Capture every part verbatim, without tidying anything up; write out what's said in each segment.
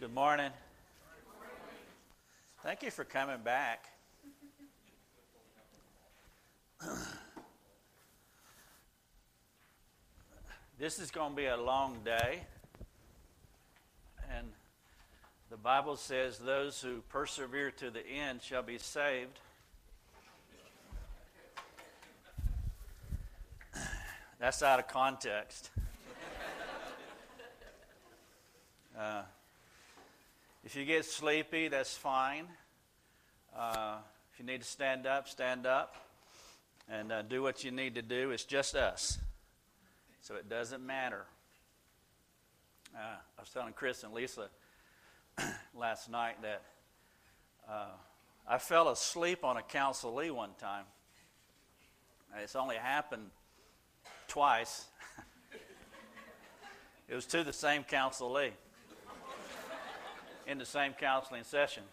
Good morning. Thank you for coming back. This is going to be a long day, and the Bible says those who persevere to the end shall be saved. That's out of context. Uh, if you get sleepy, that's fine. Uh, if you need to stand up, stand up and uh, do what you need to do. It's just us, so it doesn't matter. Uh, I was telling Chris and Lisa last night that uh, I fell asleep on a counselee one time. It's only happened twice. It was to the same counselee in the same counseling session.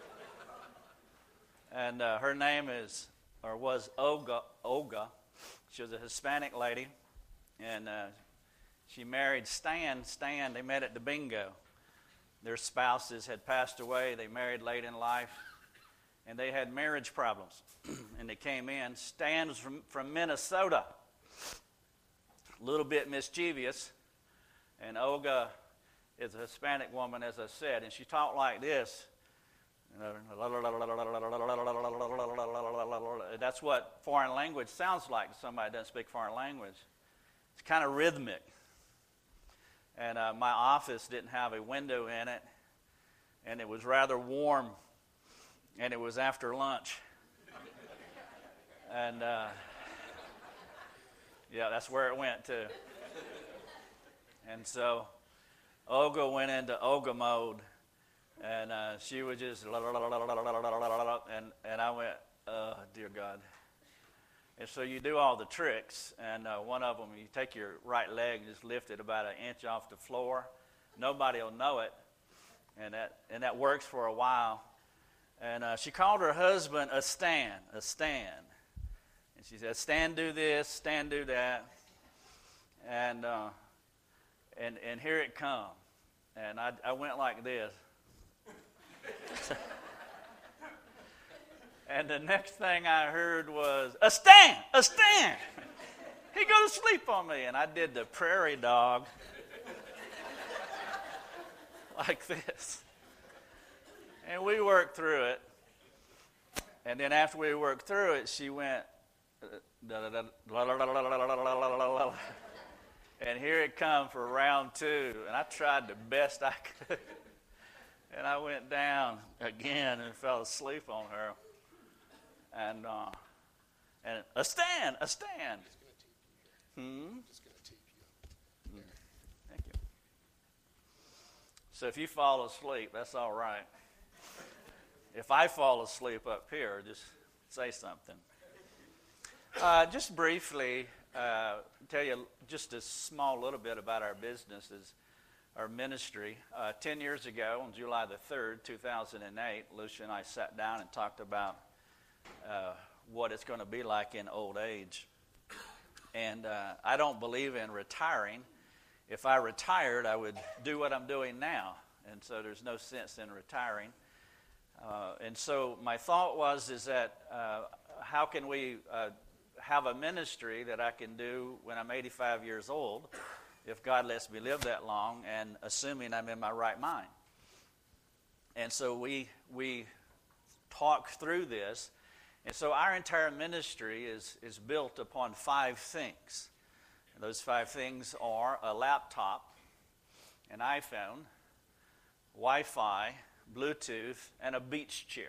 And uh, her name is, or was Olga. Olga. She was a Hispanic lady, and uh, she married Stan. Stan, they met at the bingo. Their spouses had passed away. They married late in life, and they had marriage problems. And they came in. Stan was from, from Minnesota, a little bit mischievous, and Olga is a Hispanic woman, as I said, and she talked like this. That's what foreign language sounds like to somebody that doesn't speak foreign language. It's kind of rhythmic. And uh, my office didn't have a window in it, and it was rather warm, and it was after lunch. And uh, yeah, that's where it went to. And so Olga went into Olga mode, and uh, she was just, and, and I went, oh, dear God. And so you do all the tricks, and uh, one of them, you take your right leg and just lift it about an inch off the floor. Nobody will know it, and that and that works for a while. And uh, she called her husband a Stan, a Stan. And she said, Stan, do this, Stan, do that. And uh, and and here it come. And I, I went like this. And the next thing I heard was, a Stan, a Stan. He go to sleep on me. And I did the prairie dog like this. And we worked through it. And then after we worked through it, she went, and here it come for round two. And I tried the best I could. And I went down again and fell asleep on her. And uh, and a stand, a stand. Hmm? Thank you. So if you fall asleep, that's all right. If I fall asleep up here, just say something. Uh, just briefly, uh, tell you just a small little bit about our businesses, our ministry. Uh, ten years ago, on July the third, two thousand eight, Lucia and I sat down and talked about uh, what it's going to be like in old age. And uh, I don't believe in retiring. If I retired, I would do what I'm doing now. And so there's no sense in retiring. Uh, and so my thought was is that uh, how can we uh, have a ministry that I can do when I'm eighty-five years old, if God lets me live that long, and assuming I'm in my right mind. And so we we talked through this. And so our entire ministry is, is built upon five things. And those five things are a laptop, an iPhone, Wi-Fi, Bluetooth, and a beach chair.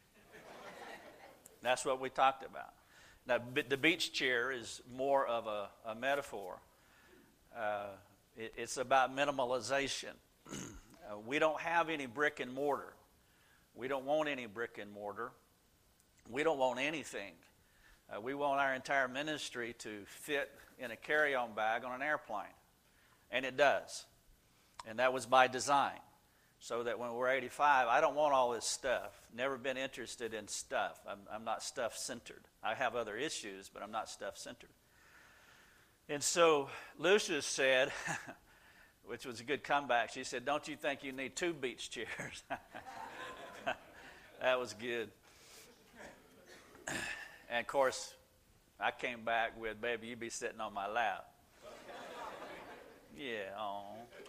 That's what we talked about. Now, the beach chair is more of a, a metaphor. Uh, it, it's about minimalization. uh, we don't have any brick and mortar. We don't want any brick and mortar. We don't want anything. Uh, we want our entire ministry to fit in a carry-on bag on an airplane. And it does. And that was by design. So that when we're eighty-five, I don't want all this stuff. Never been interested in stuff. I'm, I'm not stuff-centered. I have other issues, but I'm not stuff-centered. And so Lucius said, which was a good comeback. She said, "Don't you think you need two beach chairs?" That was good. And of course, I came back with, "Baby, you be sitting on my lap." Yeah, oh.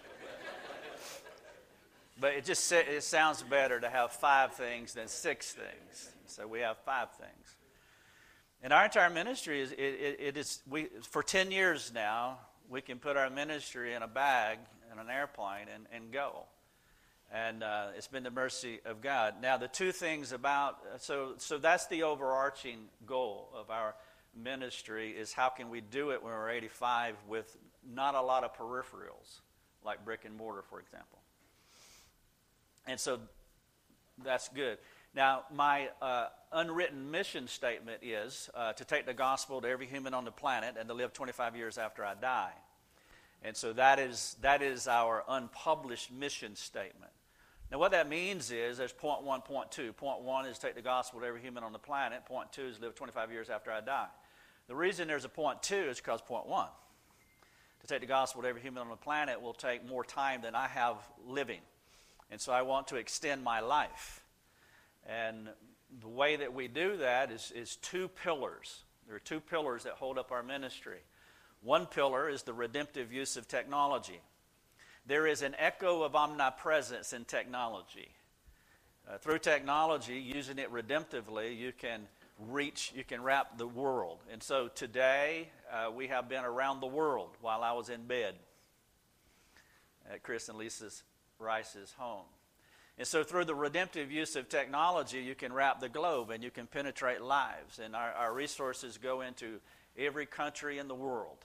But it just it sounds better to have five things than six things. So we have five things. And our entire ministry is it, it, it is we for ten years now. We can put our ministry in a bag in an airplane and, and go. And uh, it's been the mercy of God. Now, the two things about so so that's the overarching goal of our ministry is how can we do it when we're eighty-five with not a lot of peripherals like brick and mortar, for example. And so that's good. Now, my uh, unwritten mission statement is uh, to take the gospel to every human on the planet and to live twenty-five years after I die. And so that is that is our unpublished mission statement. Now, what that means is there's point one, point two. Point one is take the gospel to every human on the planet. Point two is live twenty-five years after I die. The reason there's a point two is because point one, to take the gospel to every human on the planet, will take more time than I have living. And so I want to extend my life. And the way that we do that is, is two pillars. There are two pillars that hold up our ministry. One pillar is the redemptive use of technology. There is an echo of omnipresence in technology. Uh, through technology, using it redemptively, you can reach, you can wrap the world. And so today, uh, we have been around the world while I was in bed at Chris and Lisa's Rice's home. And so through the redemptive use of technology, you can wrap the globe and you can penetrate lives. And our, our resources go into every country in the world,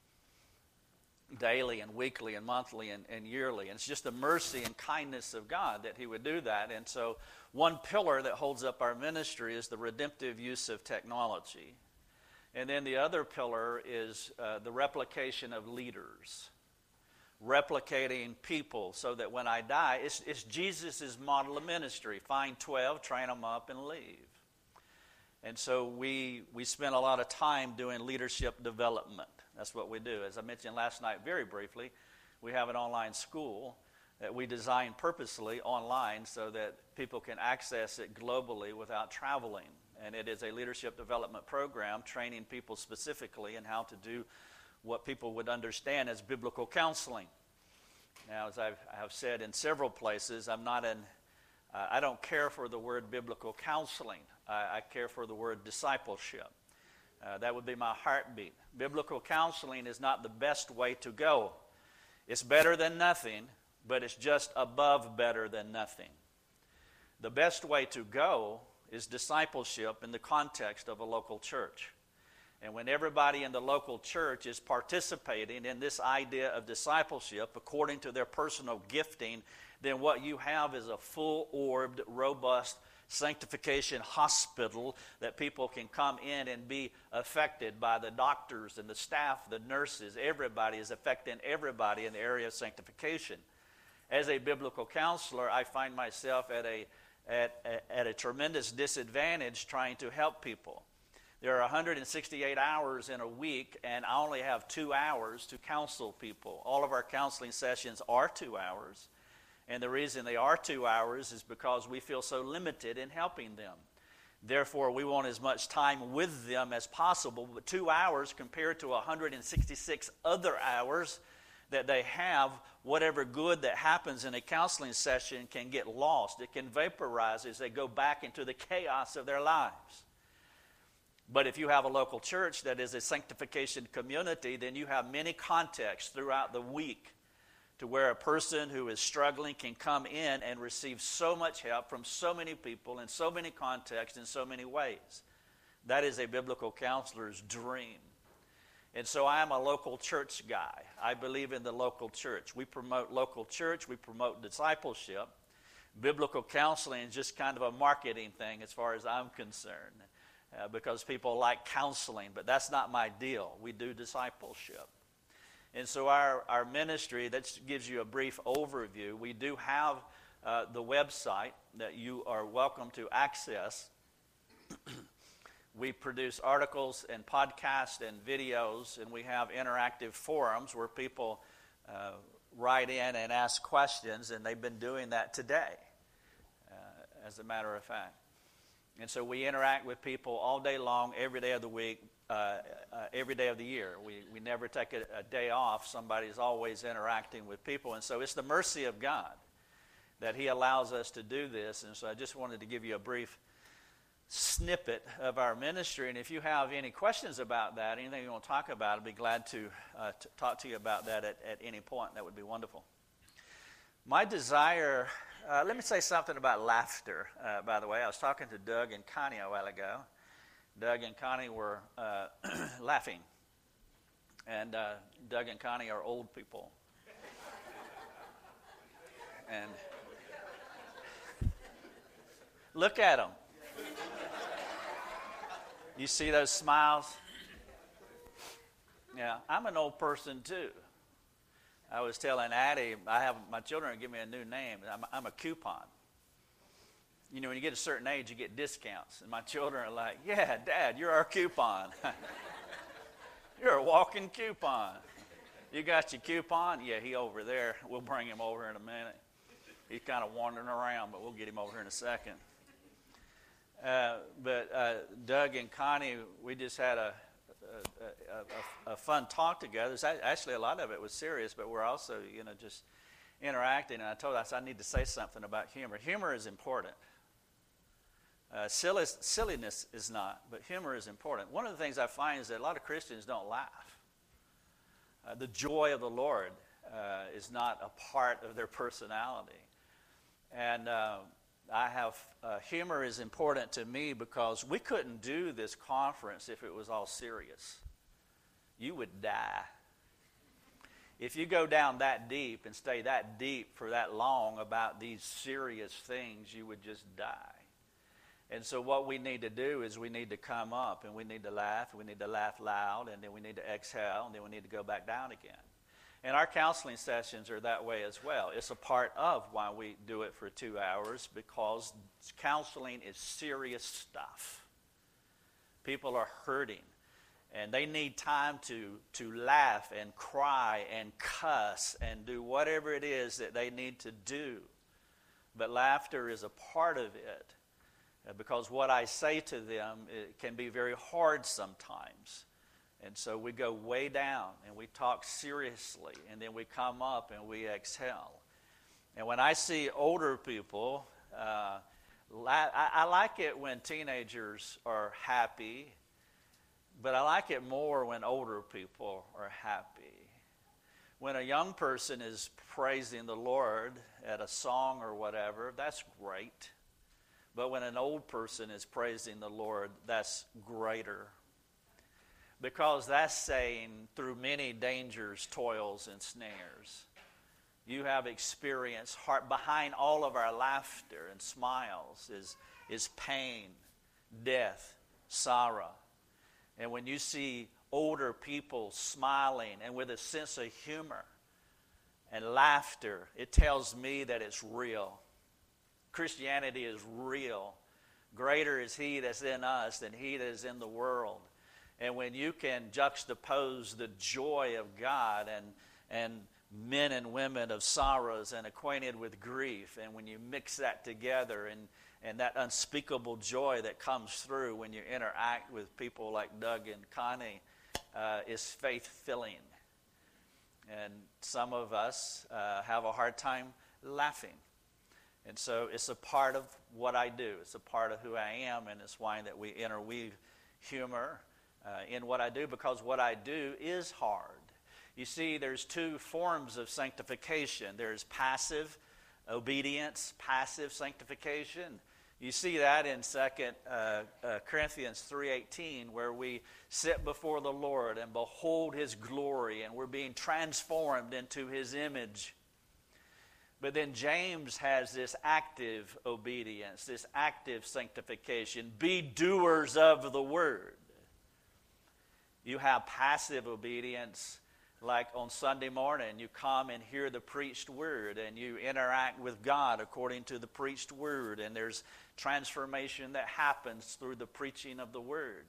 daily and weekly and monthly and, and yearly. And it's just the mercy and kindness of God that he would do that. And so one pillar that holds up our ministry is the redemptive use of technology. And then the other pillar is uh, the replication of leaders. Replicating people so that when I die, it's, it's Jesus' model of ministry. Find twelve, train them up, and leave. And so we we spend a lot of time doing leadership development. That's what we do. As I mentioned last night very briefly, we have an online school that we designed purposely online so that people can access it globally without traveling. And it is a leadership development program training people specifically in how to do what people would understand as biblical counseling. Now, as I've, I have said in several places, I'm not in, uh, I don't care for the word biblical counseling. I, I care for the word discipleship. Uh, that would be my heartbeat. Biblical counseling is not the best way to go. It's better than nothing, but it's just above better than nothing. The best way to go is discipleship in the context of a local church. And when everybody in the local church is participating in this idea of discipleship according to their personal gifting, then what you have is a full-orbed, robust sanctification hospital that people can come in and be affected by the doctors and the staff, the nurses. Everybody is affecting everybody in the area of sanctification. As a biblical counselor, I find myself at a, at, at a tremendous disadvantage trying to help people. There are one hundred sixty-eight hours in a week, and I only have two hours to counsel people. All of our counseling sessions are two hours, and the reason they are two hours is because we feel so limited in helping them. Therefore, we want as much time with them as possible, but two hours compared to one hundred sixty-six other hours that they have, whatever good that happens in a counseling session can get lost. It can vaporize as they go back into the chaos of their lives. But if you have a local church that is a sanctification community, then you have many contexts throughout the week to where a person who is struggling can come in and receive so much help from so many people in so many contexts in so many ways. That is a biblical counselor's dream. And so I am a local church guy. I believe in the local church. We promote local church. We promote discipleship. Biblical counseling is just kind of a marketing thing as far as I'm concerned. Uh, because people like counseling, but that's not my deal. We do discipleship. And so our, our ministry, that gives you a brief overview. We do have uh, the website that you are welcome to access. We produce articles and podcasts and videos, and we have interactive forums where people uh, write in and ask questions, and they've been doing that today, uh, as a matter of fact. And so we interact with people all day long, every day of the week, uh, uh, every day of the year. We we never take a, a day off. Somebody's always interacting with people. And so it's the mercy of God that he allows us to do this. And so I just wanted to give you a brief snippet of our ministry. And if you have any questions about that, anything you want to talk about, I'd be glad to, uh, to talk to you about that at, at any point. That would be wonderful. My desire... Uh, let me say something about laughter, uh, by the way. I was talking to Doug and Connie a while ago. Doug and Connie were uh, laughing. And uh, Doug and Connie are old people. And look at them. You see those smiles? Yeah, I'm an old person too. I was telling Addie, I have my children give me a new name. I'm, I'm a coupon. You know, when you get a certain age, you get discounts. And my children are like, yeah, Dad, you're our coupon. You're a walking coupon. You got your coupon? Yeah, he over there. We'll bring him over in a minute. He's kind of wandering around, but we'll get him over here in a second. Uh, but uh, Doug and Connie, we just had a, a, a, a fun talk together. Actually, a lot of it was serious, but we're also, you know, just interacting. And I told her, I said, I need to say something about humor. Humor is important. Uh, silly, silliness is not, but humor is important. One of the things I find is that a lot of Christians don't laugh. Uh, the joy of the Lord uh, is not a part of their personality. And uh, I have, uh, humor is important to me because we couldn't do this conference if it was all serious. You would die. If you go down that deep and stay that deep for that long about these serious things, you would just die. And so what we need to do is we need to come up and we need to laugh. We need to laugh loud, and then we need to exhale, and then we need to go back down again. And our counseling sessions are that way as well. It's a part of why we do it for two hours because counseling is serious stuff. People are hurting, and they need time to, to laugh and cry and cuss and do whatever it is that they need to do. But laughter is a part of it because what I say to them it can be very hard sometimes. And so we go way down and we talk seriously, and then we come up and we exhale. And when I see older people, uh, I, I like it when teenagers are happy, but I like it more when older people are happy. When a young person is praising the Lord at a song or whatever, that's great. But when an old person is praising the Lord, that's greater. Because that's saying, through many dangers, toils, and snares, you have experienced heart. Behind all of our laughter and smiles is, is pain, death, sorrow. And when you see older people smiling and with a sense of humor and laughter, it tells me that it's real. Christianity is real. Greater is he that's in us than he that is in the world. And when you can juxtapose the joy of God and and men and women of sorrows and acquainted with grief, and when you mix that together and, and that unspeakable joy that comes through when you interact with people like Doug and Connie uh, is faith-filling. And some of us uh, have a hard time laughing. And so it's a part of what I do. It's a part of who I am, and it's why that we interweave humor Uh, in what I do, because what I do is hard. You see, there's two forms of sanctification. There's passive obedience, passive sanctification. You see that in Second uh, uh, Corinthians three eighteen, where we sit before the Lord and behold his glory, and we're being transformed into his image. But then James has this active obedience, this active sanctification. Be doers of the word. You have passive obedience, like on Sunday morning, you come and hear the preached word, and you interact with God according to the preached word, and there's transformation that happens through the preaching of the word.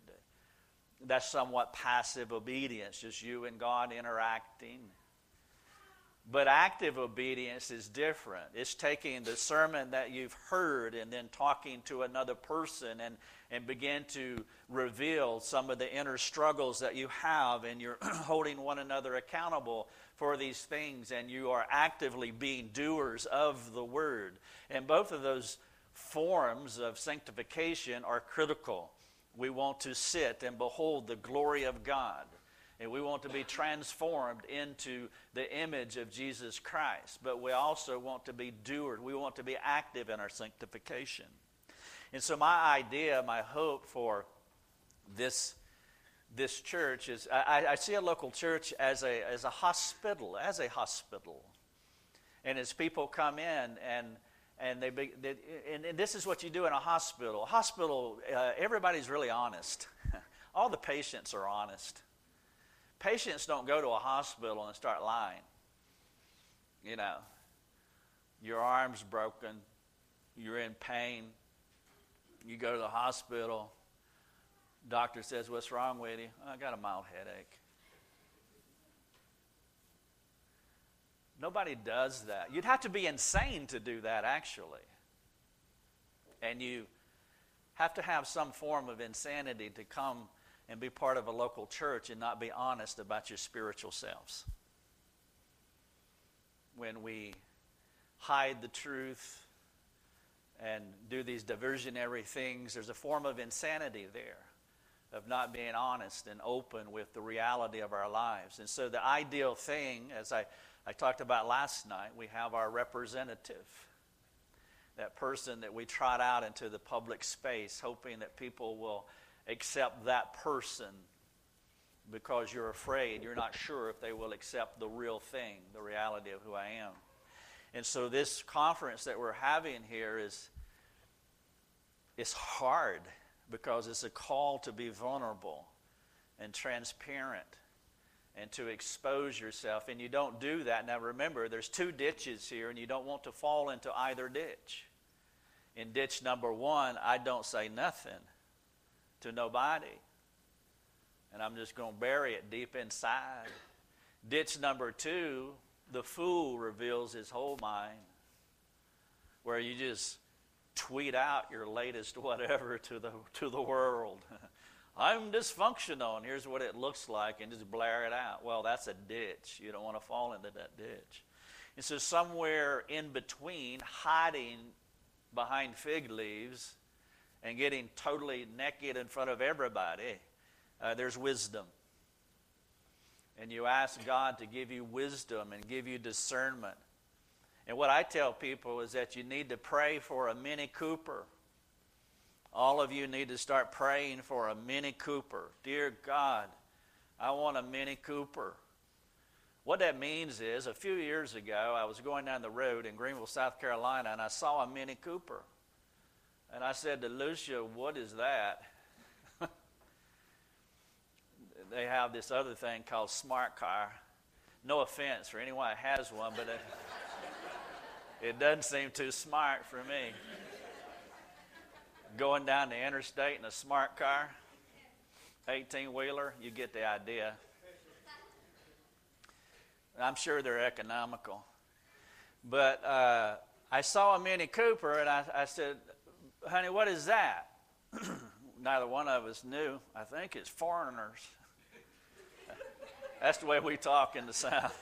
That's somewhat passive obedience, just you and God interacting. But active obedience is different. It's taking the sermon that you've heard and then talking to another person and, and begin to reveal some of the inner struggles that you have, and you're holding one another accountable for these things, and you are actively being doers of the word. And both of those forms of sanctification are critical. We want to sit and behold the glory of God. And we want to be transformed into the image of Jesus Christ. But we also want to be doers. We want to be active in our sanctification. And so my idea, my hope for this, this church is, I, I see a local church as a, as a hospital, as a hospital. And as people come in and and they, be, they and, and this is what you do in a hospital. A hospital, uh, everybody's really honest. All the patients are honest. Patients don't go to a hospital and start lying. You know, your arm's broken, you're in pain, you go to the hospital, doctor says, "What's wrong with you?" "I got a mild headache." Nobody does that. You'd have to be insane to do that, actually. And you have to have some form of insanity to come and be part of a local church and not be honest about your spiritual selves. When we hide the truth and do these diversionary things, there's a form of insanity there, of not being honest and open with the reality of our lives. And so the ideal thing, as I, I talked about last night, we have our representative, that person that we trot out into the public space, hoping that people will accept that person because you're afraid, you're not sure if they will accept the real thing, the reality of who I am. And so this conference that we're having here is, is hard because it's a call to be vulnerable and transparent and to expose yourself. And you don't do that. Now remember, there's two ditches here, and you don't want to fall into either ditch. In ditch number one, I don't say nothing to nobody, and I'm just going to bury it deep inside. Ditch number two, the fool reveals his whole mind, where you just tweet out your latest whatever to the to the world. I'm dysfunctional, and here's what it looks like, and just blare it out. Well, that's a ditch. You don't want to fall into that ditch. And so somewhere in between, hiding behind fig leaves and getting totally naked in front of everybody, uh, there's wisdom. And you ask God to give you wisdom and give you discernment. And what I tell people is that you need to pray for a Mini Cooper. All of you need to start praying for a Mini Cooper. Dear God, I want a Mini Cooper. What that means is, a few years ago, I was going down the road in Greenville, South Carolina, and I saw a Mini Cooper. And I said to Lucia, "What is that?" They have this other thing called Smart Car. No offense for anyone that has one, but it, it doesn't seem too smart for me. Going down the interstate in a smart car, eighteen-wheeler, you get the idea. I'm sure they're economical. But uh, I saw a Mini Cooper, and I, I said, "Honey, what is that?" Neither one of us knew. I think it's foreigners. That's the way we talk in the South.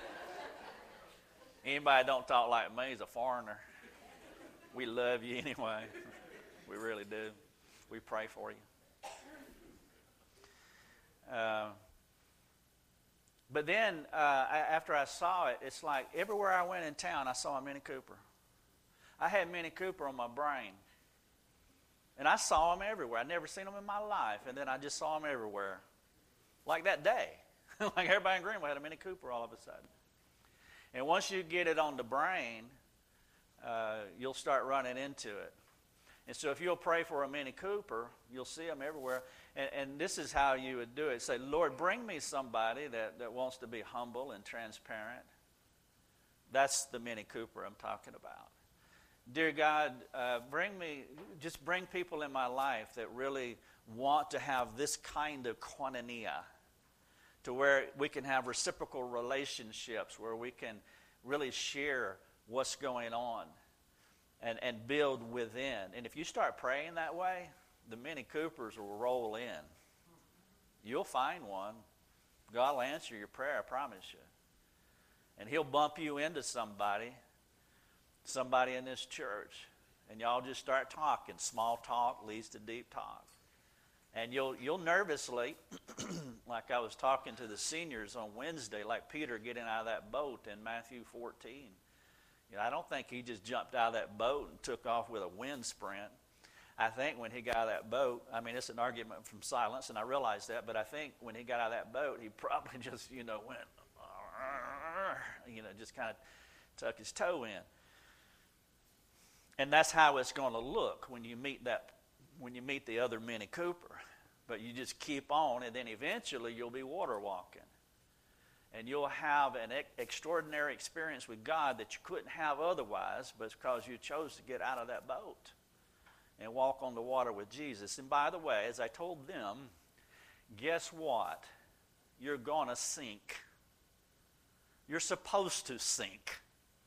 Anybody that don't talk like me is a foreigner. We love you anyway. We really do. We pray for you. Uh, but then, uh, I, after I saw it, it's like everywhere I went in town, I saw a Mini Cooper. I had Mini Cooper on my brain. And I saw them everywhere. I'd never seen them in my life. And then I just saw them everywhere. Like that day. Like everybody in Greenville had a Mini Cooper all of a sudden. And once you get it on the brain, uh, you'll start running into it. And so if you'll pray for a Mini Cooper, you'll see them everywhere. And, and this is how you would do it. Say, "Lord, bring me somebody that, that wants to be humble and transparent." That's the Mini Cooper I'm talking about. Dear God, uh, bring me, just bring people in my life that really want to have this kind of koinonia, to where we can have reciprocal relationships, where we can really share what's going on and, and build within. And if you start praying that way, the Mini Coopers will roll in. You'll find one. God will answer your prayer, I promise you. And he'll bump you into somebody, somebody in this church. And y'all just start talking. Small talk leads to deep talk. And you'll you'll nervously, like I was talking to the seniors on Wednesday, like Peter getting out of that boat in Matthew fourteen. You know, I don't think he just jumped out of that boat and took off with a wind sprint. I think when he got out of that boat, I mean, it's an argument from silence, and I realize that, but I think when he got out of that boat, he probably just, you know, went, you know, just kind of tucked his toe in. And that's how it's going to look when you meet that, when you meet the other Mini Cooper. But you just keep on, and then eventually you'll be water walking. And you'll have an ex- extraordinary experience with God that you couldn't have otherwise, but it's because you chose to get out of that boat and walk on the water with Jesus. And by the way, as I told them, guess what? You're going to sink. You're supposed to sink.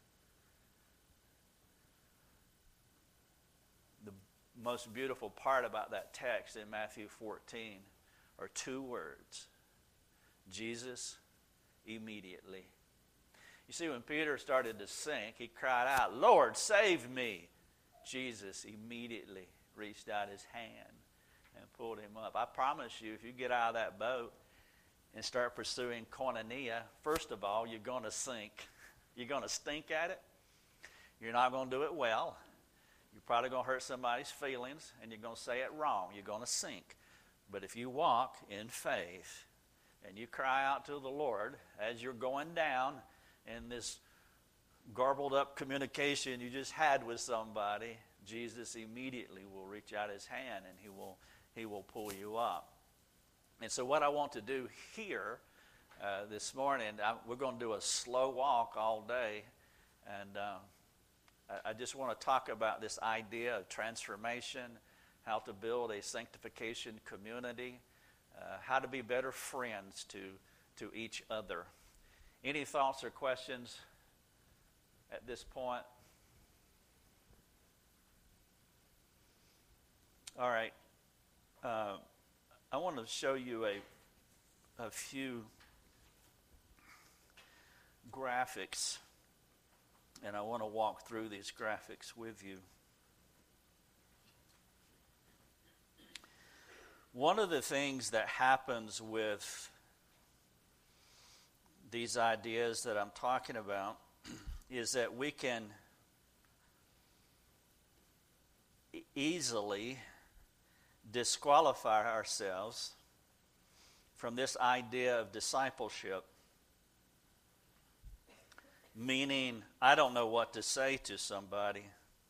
The most beautiful part about that text in Matthew fourteen are two words. Jesus immediately. You see, when Peter started to sink, he cried out, "Lord, save me." Jesus immediately reached out his hand and pulled him up. I promise you, if you get out of that boat and start pursuing koinonia, first of all, you're going to sink. You're going to stink at it. You're not going to do it well. You're probably going to hurt somebody's feelings, and you're going to say it wrong. You're going to sink. But if you walk in faith and you cry out to the Lord as you're going down in this garbled up communication you just had with somebody, Jesus immediately will reach out his hand and he will he will pull you up. And so what I want to do here uh, this morning, I, we're going to do a slow walk all day, and uh, I, I just want to talk about this idea of transformation, how to build a sanctification community, uh, how to be better friends to to each other. Any thoughts or questions at this point? All right. Uh, I want to show you a, a few graphics, and I want to walk through these graphics with you. One of the things that happens with these ideas that I'm talking about is that we can e- easily disqualify ourselves from this idea of discipleship, meaning I don't know what to say to somebody.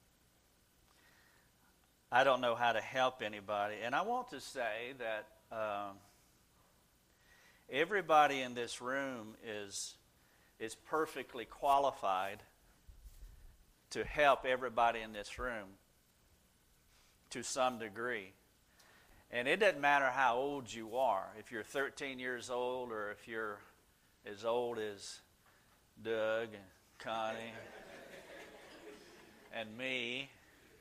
I don't know how to help anybody. And I want to say that um, everybody in this room is is perfectly qualified to help everybody in this room to some degree. And it doesn't matter how old you are. If you're thirteen years old or if you're as old as Doug and Connie and me.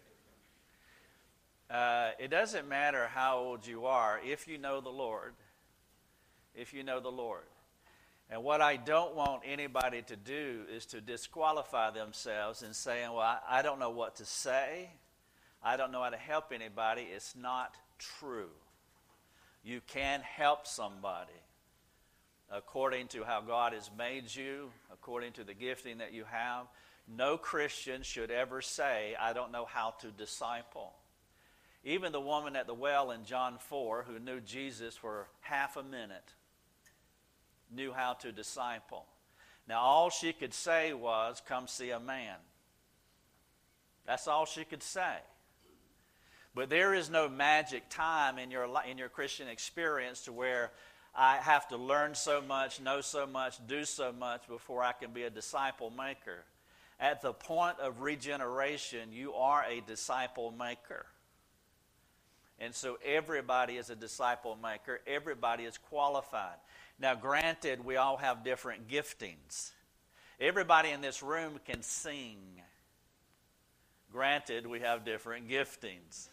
Uh, it doesn't matter how old you are if you know the Lord. If you know the Lord. And what I don't want anybody to do is to disqualify themselves and saying, well, I, I don't know what to say. I don't know how to help anybody. It's not true. You can help somebody according to how God has made you, according to the gifting that you have. No Christian should ever say, I don't know how to disciple. Even the woman at the well in John four who knew Jesus for half a minute knew how to disciple. Now, all she could say was, come see a man. That's all she could say. But there is no magic time in your in your Christian experience to where I have to learn so much, know so much, do so much before I can be a disciple maker. At the point of regeneration, you are a disciple maker. And so everybody is a disciple maker. Everybody is qualified. Now, granted, we all have different giftings. Everybody in this room can sing. Granted, we have different giftings.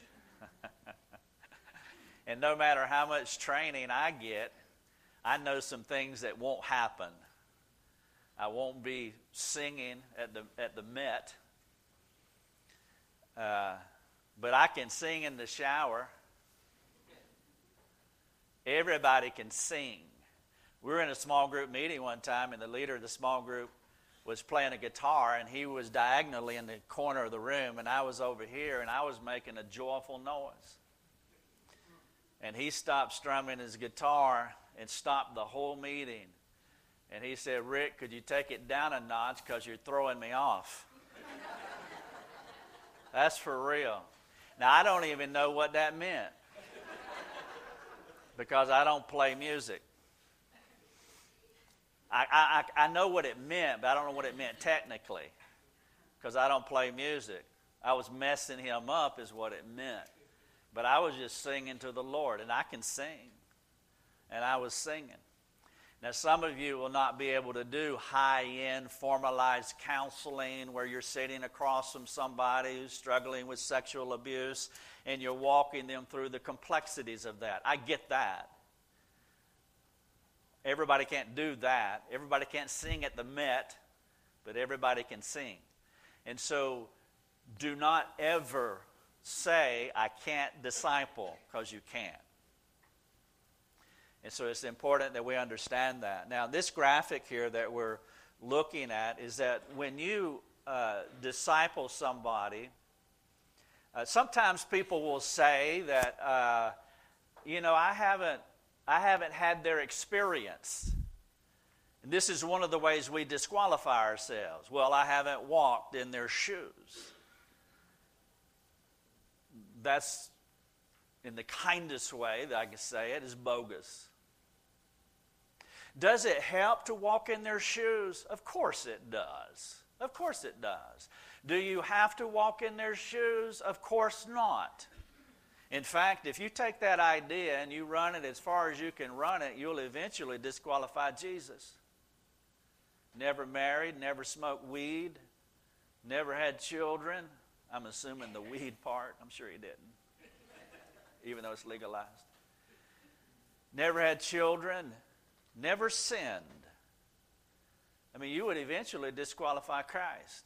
And no matter how much training I get, I know some things that won't happen. I won't be singing at the at the Met. Uh, but I can sing in the shower. Everybody can sing. We were in a small group meeting one time, and the leader of the small group was playing a guitar, and he was diagonally in the corner of the room, and I was over here, and I was making a joyful noise. And he stopped strumming his guitar and stopped the whole meeting. And he said, "Rick, could you take it down a notch because you're throwing me off?" That's for real. Now, I don't even know what that meant because I don't play music. I, I, I know what it meant, but I don't know what it meant technically because I don't play music. I was messing him up is what it meant. But I was just singing to the Lord, and I can sing. And I was singing. Now, some of you will not be able to do high-end, formalized counseling where you're sitting across from somebody who's struggling with sexual abuse and you're walking them through the complexities of that. I get that. Everybody can't do that. Everybody can't sing at the Met, but everybody can sing. And so do not ever say, "I can't disciple," because you can't. And so it's important that we understand that. Now, this graphic here that we're looking at is that when you uh, disciple somebody, uh, sometimes people will say that, uh, you know, I haven't, I haven't had their experience. And this is one of the ways we disqualify ourselves. Well, I haven't walked in their shoes. That's, in the kindest way that I can say it, is bogus. Does it help to walk in their shoes? Of course it does. Of course it does. Do you have to walk in their shoes? Of course not. In fact, if you take that idea and you run it as far as you can run it, you'll eventually disqualify Jesus. Never married, never smoked weed, never had children. I'm assuming the weed part. I'm sure he didn't, even though it's legalized. Never had children. Never sinned. I mean, you would eventually disqualify Christ.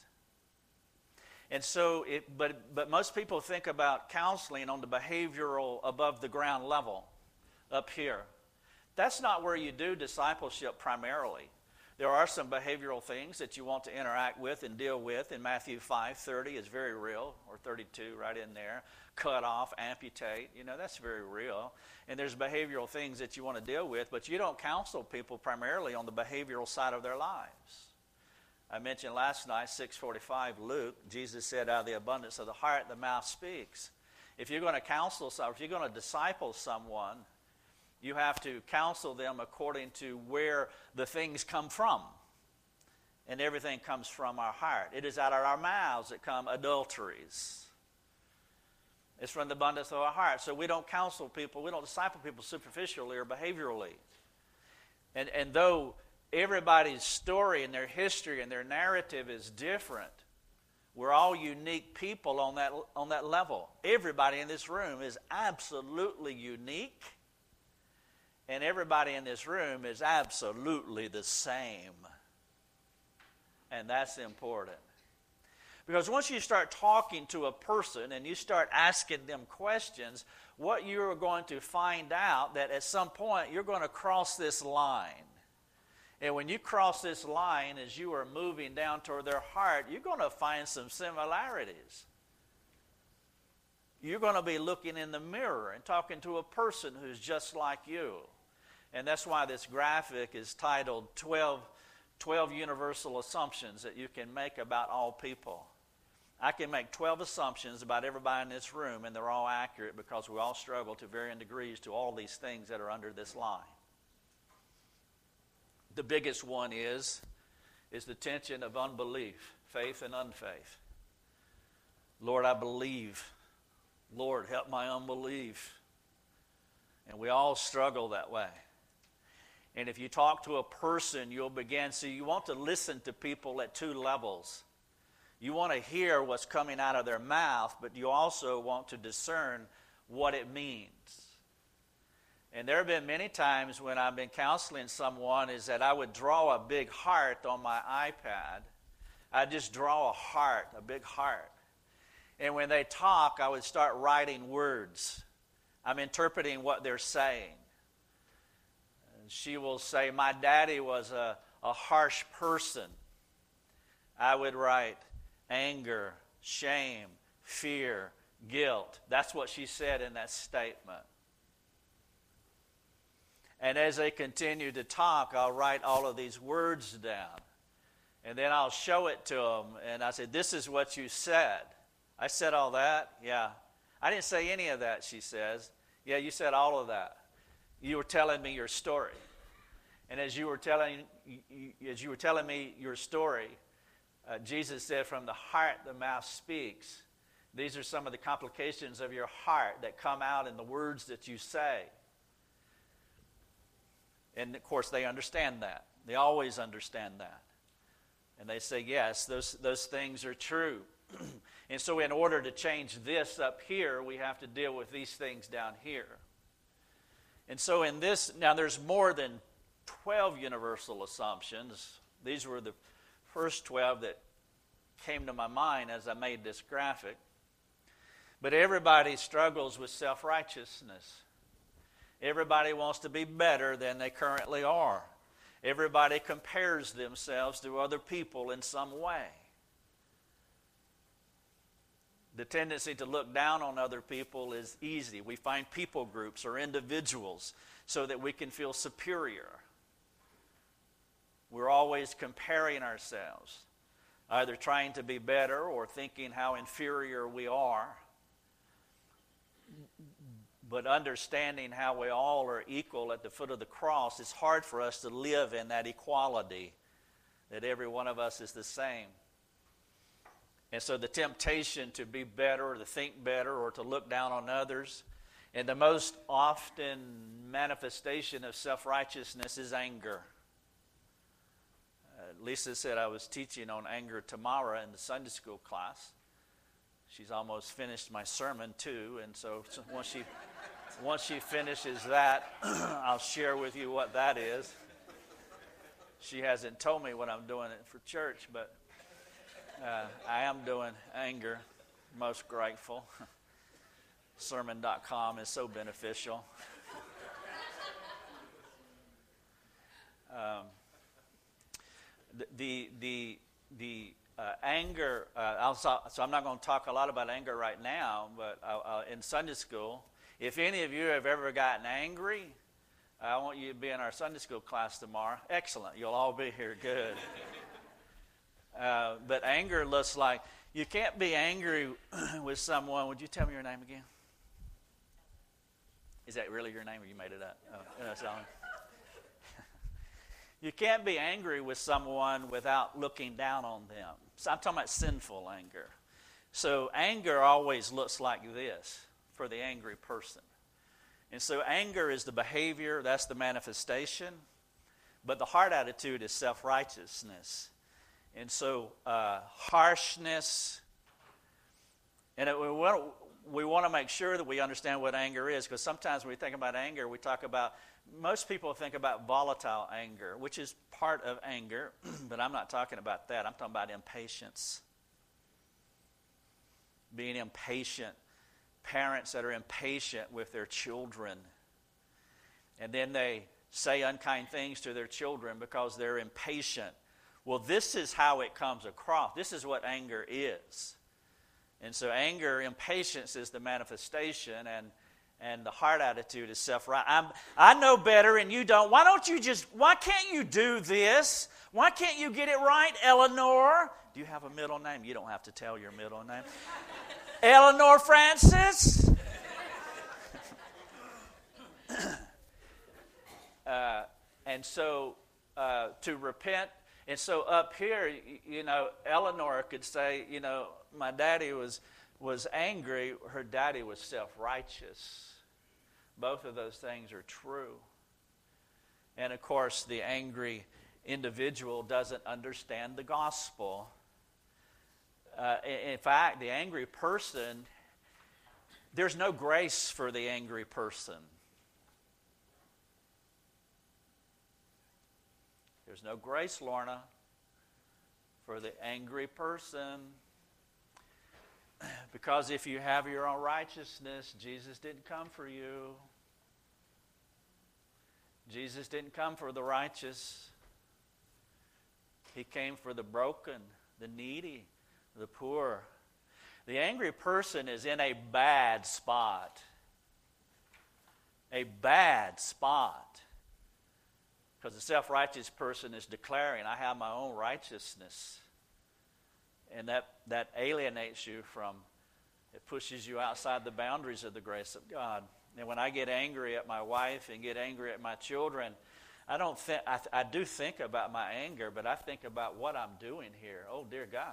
And so, it, but but most people think about counseling on the behavioral above the ground level, up here. That's not where you do discipleship primarily. There are some behavioral things that you want to interact with and deal with. In Matthew five thirty is very real, or thirty-two right in there. Cut off, amputate, you know, that's very real. And there's behavioral things that you want to deal with, but you don't counsel people primarily on the behavioral side of their lives. I mentioned last night, six forty-five, Luke, Jesus said, out of the abundance of the heart, the mouth speaks. If you're going to counsel someone, if you're going to disciple someone, you have to counsel them according to where the things come from. And everything comes from our heart. It is out of our mouths that come adulteries. It's from the abundance of our heart. So we don't counsel people, we don't disciple people superficially or behaviorally. And, and though everybody's story and their history and their narrative is different, we're all unique people on that, on that level. Everybody in this room is absolutely unique. And everybody in this room is absolutely the same. And that's important. Because once you start talking to a person and you start asking them questions, what you're going to find out that at some point you're going to cross this line. And when you cross this line as you are moving down toward their heart, you're going to find some similarities. You're going to be looking in the mirror and talking to a person who's just like you. And that's why this graphic is titled twelve, twelve Universal Assumptions that you can make about all people. I can make twelve assumptions about everybody in this room, and they're all accurate because we all struggle to varying degrees to all these things that are under this line. The biggest one is, is the tension of unbelief, faith and unfaith. Lord, I believe. Lord, help my unbelief. And we all struggle that way. And if you talk to a person, you'll begin. So you want to listen to people at two levels. You want to hear what's coming out of their mouth, but you also want to discern what it means. And there have been many times when I've been counseling someone is that I would draw a big heart on my iPad. I'd just draw a heart, a big heart. And when they talk, I would start writing words. I'm interpreting what they're saying. And she will say, my daddy was a, a harsh person. I would write anger, shame, fear, guilt. That's what she said in that statement. And as they continue to talk, I'll write all of these words down. And then I'll show it to them. And I said, this is what you said. I said all that? Yeah. I didn't say any of that, she says. Yeah, you said all of that. You were telling me your story. And as you were telling, as you were telling me your story, uh, Jesus said, from the heart the mouth speaks. These are some of the complications of your heart that come out in the words that you say. And, of course, they understand that. They always understand that. And they say, yes, those, those things are true. And so in order to change this up here, we have to deal with these things down here. And so in this, now there's more than twelve universal assumptions. These were the first twelve that came to my mind as I made this graphic. But everybody struggles with self-righteousness. Everybody wants to be better than they currently are. Everybody compares themselves to other people in some way. The tendency to look down on other people is easy. We find people groups or individuals so that we can feel superior. We're always comparing ourselves, either trying to be better or thinking how inferior we are. But understanding how we all are equal at the foot of the cross, it's hard for us to live in that equality, that every one of us is the same. And so the temptation to be better or to think better or to look down on others, and the most often manifestation of self-righteousness is anger. Uh, Lisa said I was teaching on anger tomorrow in the Sunday school class. She's almost finished my sermon too, and so, so once she once she finishes that, I'll share with you what that is. She hasn't told me what I'm doing it for church, but uh, I am doing anger. Most grateful. sermon dot com is so beneficial. um, the the the, the Uh, anger, uh, I'll, so I'm not going to talk a lot about anger right now, but uh, uh, in Sunday school, if any of you have ever gotten angry, I want you to be in our Sunday school class tomorrow. Excellent. You'll all be here. Good. uh, but anger looks like, you can't be angry with someone. Would you tell me your name again? Is that really your name or you made it up? Oh, that's all. You can't be angry with someone without looking down on them. So I'm talking about sinful anger. So anger always looks like this for the angry person. And so anger is the behavior, that's the manifestation. But the heart attitude is self-righteousness. And so uh, harshness, and it, we want, we want to make sure that we understand what anger is, because sometimes when we think about anger, we talk about, most people think about volatile anger, which is part of anger, but I'm not talking about that. I'm talking about impatience. Being impatient. Parents that are impatient with their children. And then they say unkind things to their children because they're impatient. Well, this is how it comes across. This is what anger is. And so anger, impatience is the manifestation, and And the heart attitude is self-right. I'm, I know better and you don't. Why don't you just, why can't you do this? Why can't you get it right, Eleanor? Do you have a middle name? You don't have to tell your middle name. Eleanor Francis? uh, and so uh, to repent, and so up here, you know, Eleanor could say, you know, my daddy was, was angry. Her daddy was self-righteous. Both of those things are true. And of course, the angry individual doesn't understand the gospel. Uh, in fact, the angry person, there's no grace for the angry person. There's no grace, Lorna, for the angry person. Because if you have your own righteousness, Jesus didn't come for you. Jesus didn't come for the righteous. He came for the broken, the needy, the poor. The angry person is in a bad spot. A bad spot. Because the self-righteous person is declaring, I have my own righteousness. And that, that alienates you from, it pushes you outside the boundaries of the grace of God. And when I get angry at my wife and get angry at my children, I don't think, I, I do think about my anger, but I think about what I'm doing here. Oh, dear God.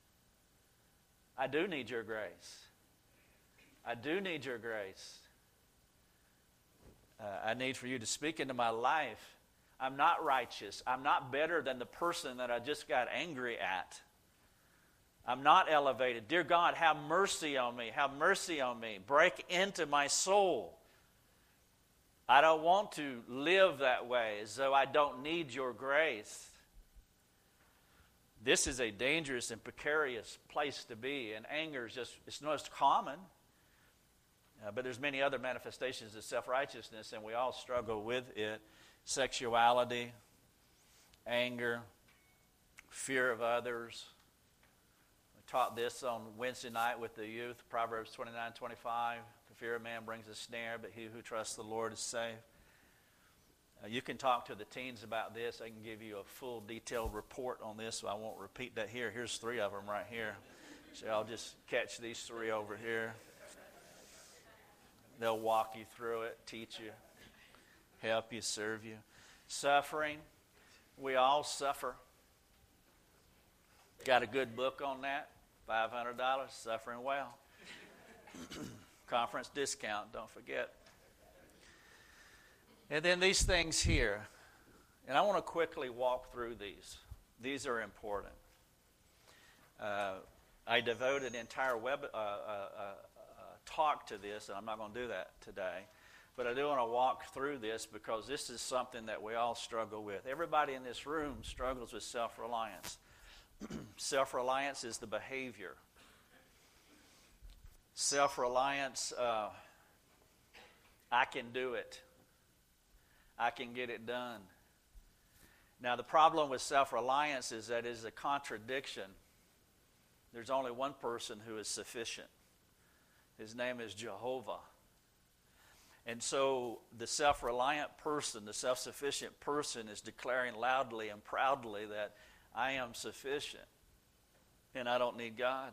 I do need your grace. I do need your grace. Uh, I need for you to speak into my life. I'm not righteous. I'm not better than the person that I just got angry at. I'm not elevated. Dear God, have mercy on me. Have mercy on me. Break into my soul. I don't want to live that way as though I don't need your grace. This is a dangerous and precarious place to be, and anger is just, it's most common. Uh, but there's many other manifestations of self-righteousness, and we all struggle with it. Sexuality, anger, fear of others. We taught this on Wednesday night with the youth, Proverbs twenty-nine twenty-five. The fear of man brings a snare, but he who trusts the Lord is safe. Uh, you can talk to the teens about this. I can give you a full detailed report on this, so I won't repeat that here. Here's three of them right here. So I'll just catch these three over here. They'll walk you through it, teach you, help you, serve you. Suffering. We all suffer. Got a good book on that. five hundred dollars, Suffering Well. Conference discount, don't forget. And then these things here. And I want to quickly walk through these. These are important. Uh, I devoted an entire web uh, uh, uh, talk to this, and I'm not going to do that today. But I do want to walk through this because this is something that we all struggle with. Everybody in this room struggles with self-reliance. Self-reliance is the behavior. Self-reliance, uh, I can do it. I can get it done. Now, the problem with self-reliance is that it is a contradiction. There's only one person who is sufficient. His name is Jehovah. And so the self-reliant person, the self-sufficient person is declaring loudly and proudly that I am sufficient and I don't need God.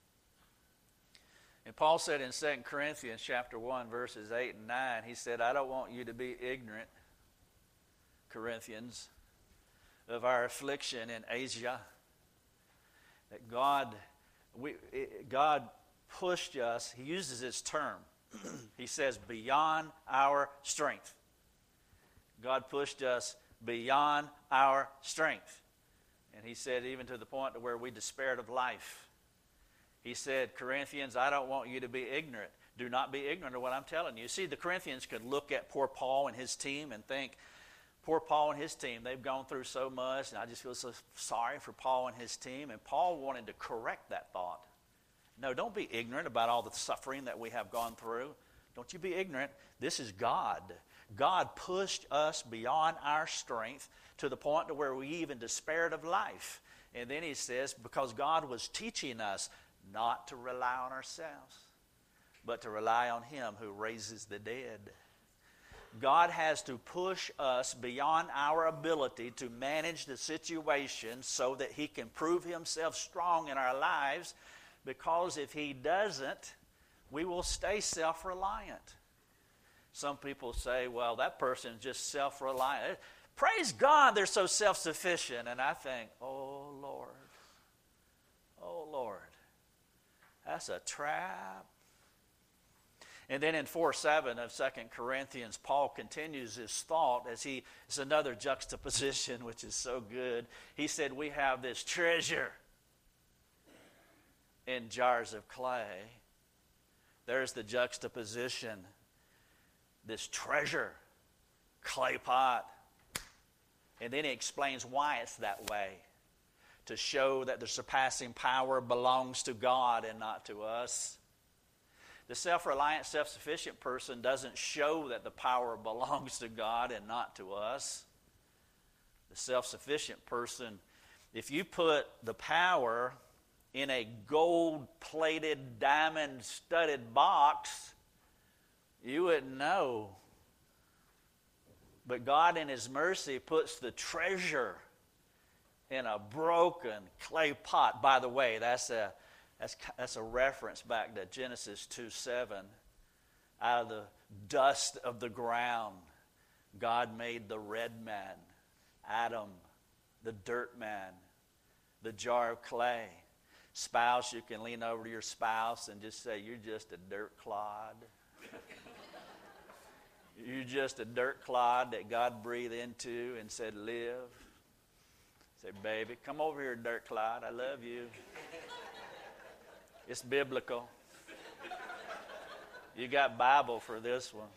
And Paul said in Second Corinthians chapter one, verses eight and nine, he said, I don't want you to be ignorant, Corinthians, of our affliction in Asia. That God, we, God pushed us, he uses this term. He says, beyond our strength. God pushed us beyond our strength. And he said, even to the point to where we despaired of life. He said, Corinthians, I don't want you to be ignorant. Do not be ignorant of what I'm telling you. See, the Corinthians could look at poor Paul and his team and think, poor Paul and his team, they've gone through so much, and I just feel so sorry for Paul and his team. And Paul wanted to correct that thought. No, don't be ignorant about all the suffering that we have gone through. Don't you be ignorant. This is God. God pushed us beyond our strength to the point to where we even despaired of life. And then he says, because God was teaching us not to rely on ourselves, but to rely on him who raises the dead. God has to push us beyond our ability to manage the situation so that he can prove himself strong in our lives, because if he doesn't, we will stay self-reliant. Some people say, well, that person is just self-reliant. Praise God, they're so self-sufficient. And I think, oh, Lord, oh, Lord, that's a trap. And then in four seven of Second Corinthians, Paul continues his thought as he, it's another juxtaposition, which is so good. He said, we have this treasure in jars of clay. There's the juxtaposition. This treasure, clay pot. And then he explains why it's that way. To show that the surpassing power belongs to God and not to us. The self-reliant, self-sufficient person doesn't show that the power belongs to God and not to us. The self-sufficient person, if you put the power in a gold-plated, diamond-studded box, you wouldn't know. But God in His mercy puts the treasure in a broken clay pot. By the way, that's a That's, that's a reference back to Genesis two seven. Out of the dust of the ground, God made the red man, Adam, the dirt man, the jar of clay. Spouse, you can lean over to your spouse and just say, you're just a dirt clod. You're just a dirt clod that God breathed into and said, live. Say, baby, come over here, dirt clod. I love you. It's biblical. You got Bible for this one.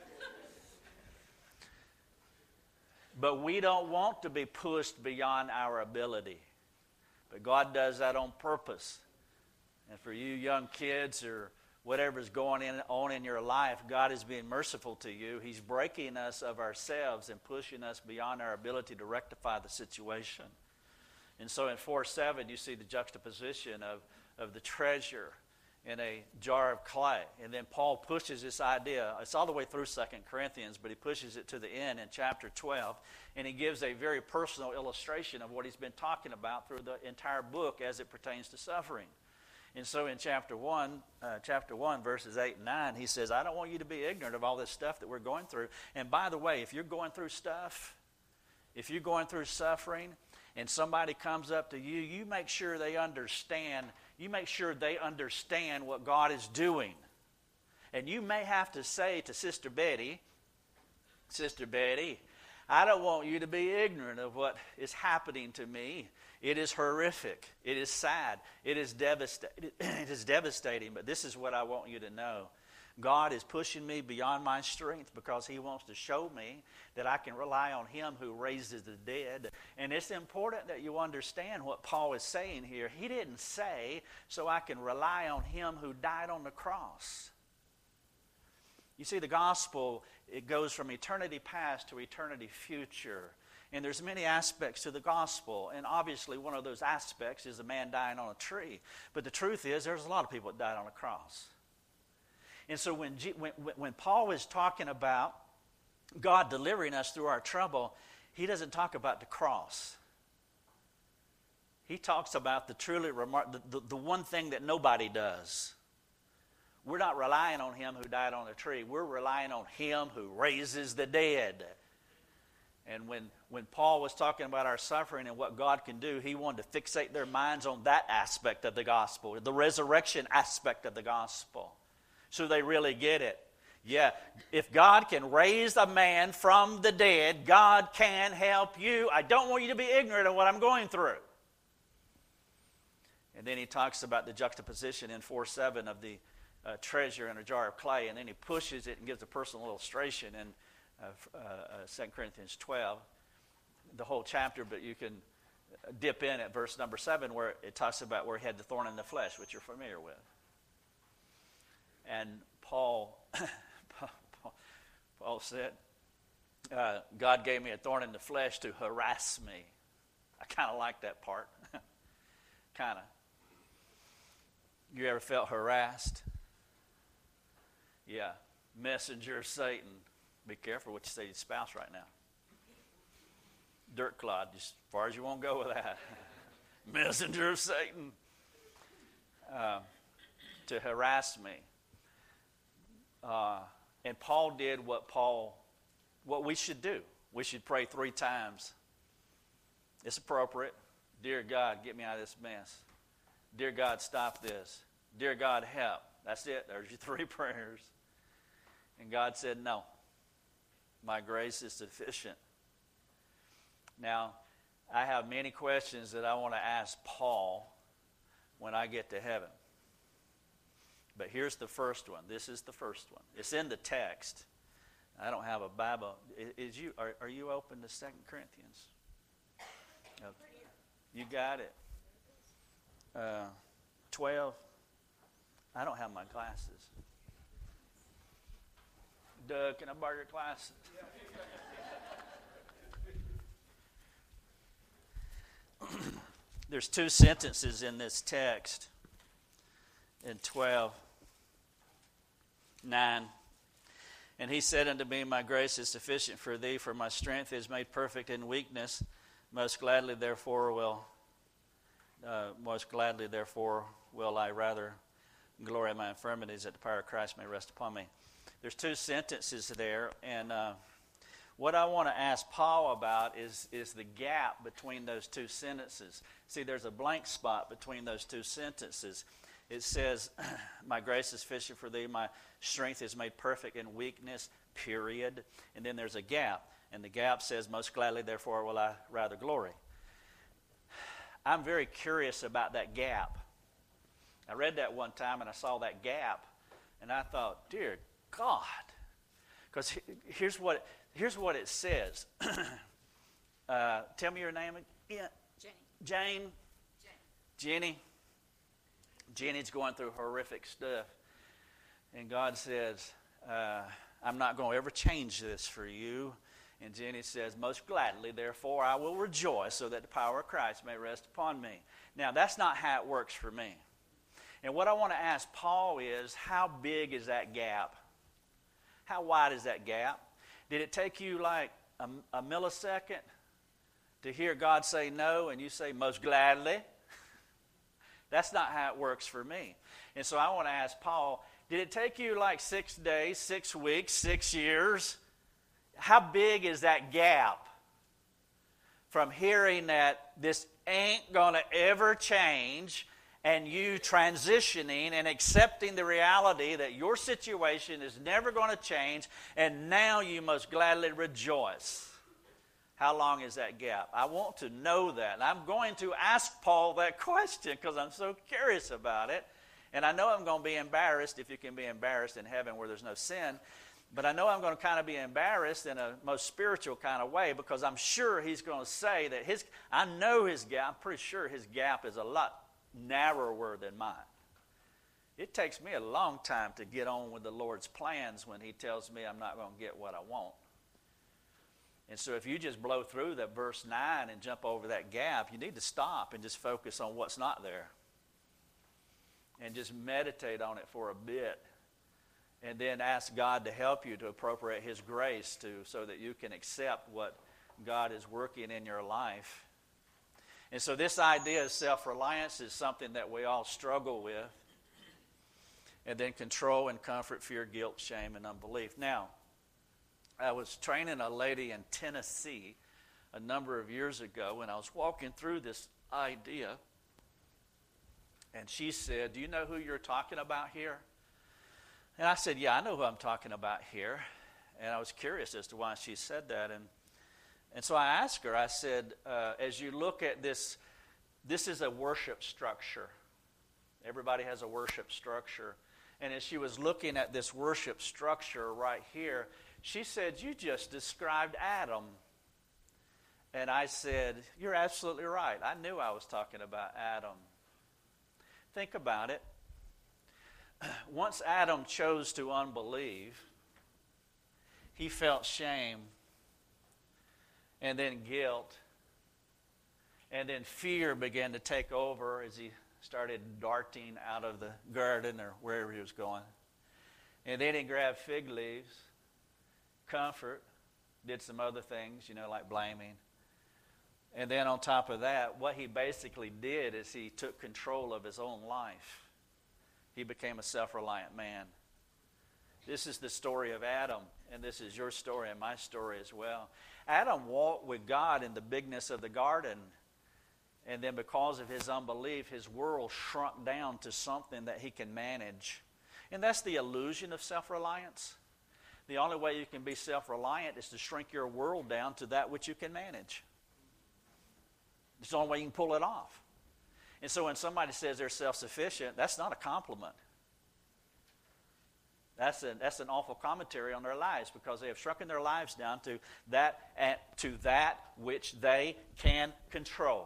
But we don't want to be pushed beyond our ability. But God does that on purpose. And for you young kids or whatever's going in, on in your life, God is being merciful to you. He's breaking us of ourselves and pushing us beyond our ability to rectify the situation. And so in four seven, you see the juxtaposition of of the treasure in a jar of clay. And then Paul pushes this idea. It's all the way through Second Corinthians, but he pushes it to the end in chapter twelve. And he gives a very personal illustration of what he's been talking about through the entire book as it pertains to suffering. And so in chapter one, uh, chapter one, verses eight and nine, he says, I don't want you to be ignorant of all this stuff that we're going through. And by the way, if you're going through stuff, if you're going through suffering, and somebody comes up to you, you make sure they understand You make sure they understand what God is doing. And you may have to say to Sister Betty, Sister Betty, I don't want you to be ignorant of what is happening to me. It is horrific. It is sad. It is devastating. It is devastating, but this is what I want you to know. God is pushing me beyond my strength because He wants to show me that I can rely on Him who raises the dead. And it's important that you understand what Paul is saying here. He didn't say, so I can rely on Him who died on the cross. You see, the gospel, it goes from eternity past to eternity future. And there's many aspects to the gospel. And obviously one of those aspects is a man dying on a tree. But the truth is there's a lot of people that died on a cross. And so when, G, when, when Paul is talking about God delivering us through our trouble, he doesn't talk about the cross. He talks about the truly remar- the, the, the one thing that nobody does. We're not relying on Him who died on a tree. We're relying on Him who raises the dead. And when, when Paul was talking about our suffering and what God can do, he wanted to fixate their minds on that aspect of the gospel, the resurrection aspect of the gospel. So they really get it. Yeah, if God can raise a man from the dead, God can help you. I don't want you to be ignorant of what I'm going through. And then he talks about the juxtaposition in four seven of the uh, treasure in a jar of clay. And then he pushes it and gives a personal illustration in uh, uh, uh, Second Corinthians twelve, the whole chapter. But you can dip in at verse number seven where it talks about where he had the thorn in the flesh, which you're familiar with. And Paul, Paul said, uh, God gave me a thorn in the flesh to harass me. I kind of like that part. kind of. You ever felt harassed? Yeah. Messenger of Satan. Be careful what you say to your spouse right now. Dirt clod, just as far as you won't go with that. Messenger of Satan. Uh, to harass me. Uh, and Paul did what Paul, what we should do. We should pray three times. It's appropriate. Dear God, get me out of this mess. Dear God, stop this. Dear God, help. That's it. There's your three prayers. And God said, no, my grace is sufficient. Now, I have many questions that I want to ask Paul when I get to heaven. But here's the first one. This is the first one. It's in the text. I don't have a Bible. Is you are, are you open to Second Corinthians? Okay. You got it. Uh, twelve. I don't have my glasses. Doug, can I borrow your glasses? There's two sentences in this text in twelve nine. And he said unto me, my grace is sufficient for thee, for my strength is made perfect in weakness. Most gladly, therefore, will uh, most gladly, therefore, will I rather glory in my infirmities, that the power of Christ may rest upon me. There's two sentences there, and uh, what I want to ask Paul about is, is the gap between those two sentences. See, there's a blank spot between those two sentences. It says, my grace is sufficient for thee, my strength is made perfect in weakness, period. And then there's a gap. And the gap says, most gladly, therefore, will I rather glory. I'm very curious about that gap. I read that one time and I saw that gap. And I thought, dear God. Because here's what, here's what it says. uh, tell me your name again. Jane. Jane. Jane. Jenny. Jenny's going through horrific stuff. And God says, uh, I'm not going to ever change this for you. And Jenny says, most gladly, therefore, I will rejoice so that the power of Christ may rest upon me. Now, that's not how it works for me. And what I want to ask Paul is, how big is that gap? How wide is that gap? Did it take you like a, a millisecond to hear God say no and you say, most gladly? That's not how it works for me. And so I want to ask Paul, did it take you like six days, six weeks, six years? How big is that gap from hearing that this ain't going to ever change and you transitioning and accepting the reality that your situation is never going to change and now you must gladly rejoice? How long is that gap? I want to know that. And I'm going to ask Paul that question because I'm so curious about it. And I know I'm going to be embarrassed, if you can be embarrassed in heaven where there's no sin. But I know I'm going to kind of be embarrassed in a most spiritual kind of way because I'm sure he's going to say that his, I know his gap, I'm pretty sure his gap is a lot narrower than mine. It takes me a long time to get on with the Lord's plans when he tells me I'm not going to get what I want. And so if you just blow through that verse nine and jump over that gap, you need to stop and just focus on what's not there. And just meditate on it for a bit. And then ask God to help you to appropriate his grace to so that you can accept what God is working in your life. And so this idea of self-reliance is something that we all struggle with. And then control and comfort, fear, guilt, shame, and unbelief. Now, I was training a lady in Tennessee a number of years ago, and I was walking through this idea, and she said, do you know who you're talking about here? And I said, yeah, I know who I'm talking about here. And I was curious as to why she said that. And and so I asked her, I said, uh, as you look at this, this is a worship structure. Everybody has a worship structure. And as she was looking at this worship structure right here, she said, you just described Adam. And I said, you're absolutely right. I knew I was talking about Adam. Think about it. Once Adam chose to unbelieve, he felt shame and then guilt. And then fear began to take over as he started darting out of the garden or wherever he was going. And then he grabbed fig leaves, comfort, did some other things, you know, like blaming. And then on top of that, what he basically did is he took control of his own life. He became a self-reliant man. This is the story of Adam, and this is your story and my story as well. Adam walked with God in the bigness of the garden, and then because of his unbelief, his world shrunk down to something that he can manage. And that's the illusion of self-reliance. the only way you can be self-reliant is to shrink your world down to that which you can manage. It's the only way you can pull it off. And so when somebody says they're self-sufficient, that's not a compliment. That's, a, that's an awful commentary on their lives, because they have shrunken their lives down to that, uh, to that which they can control.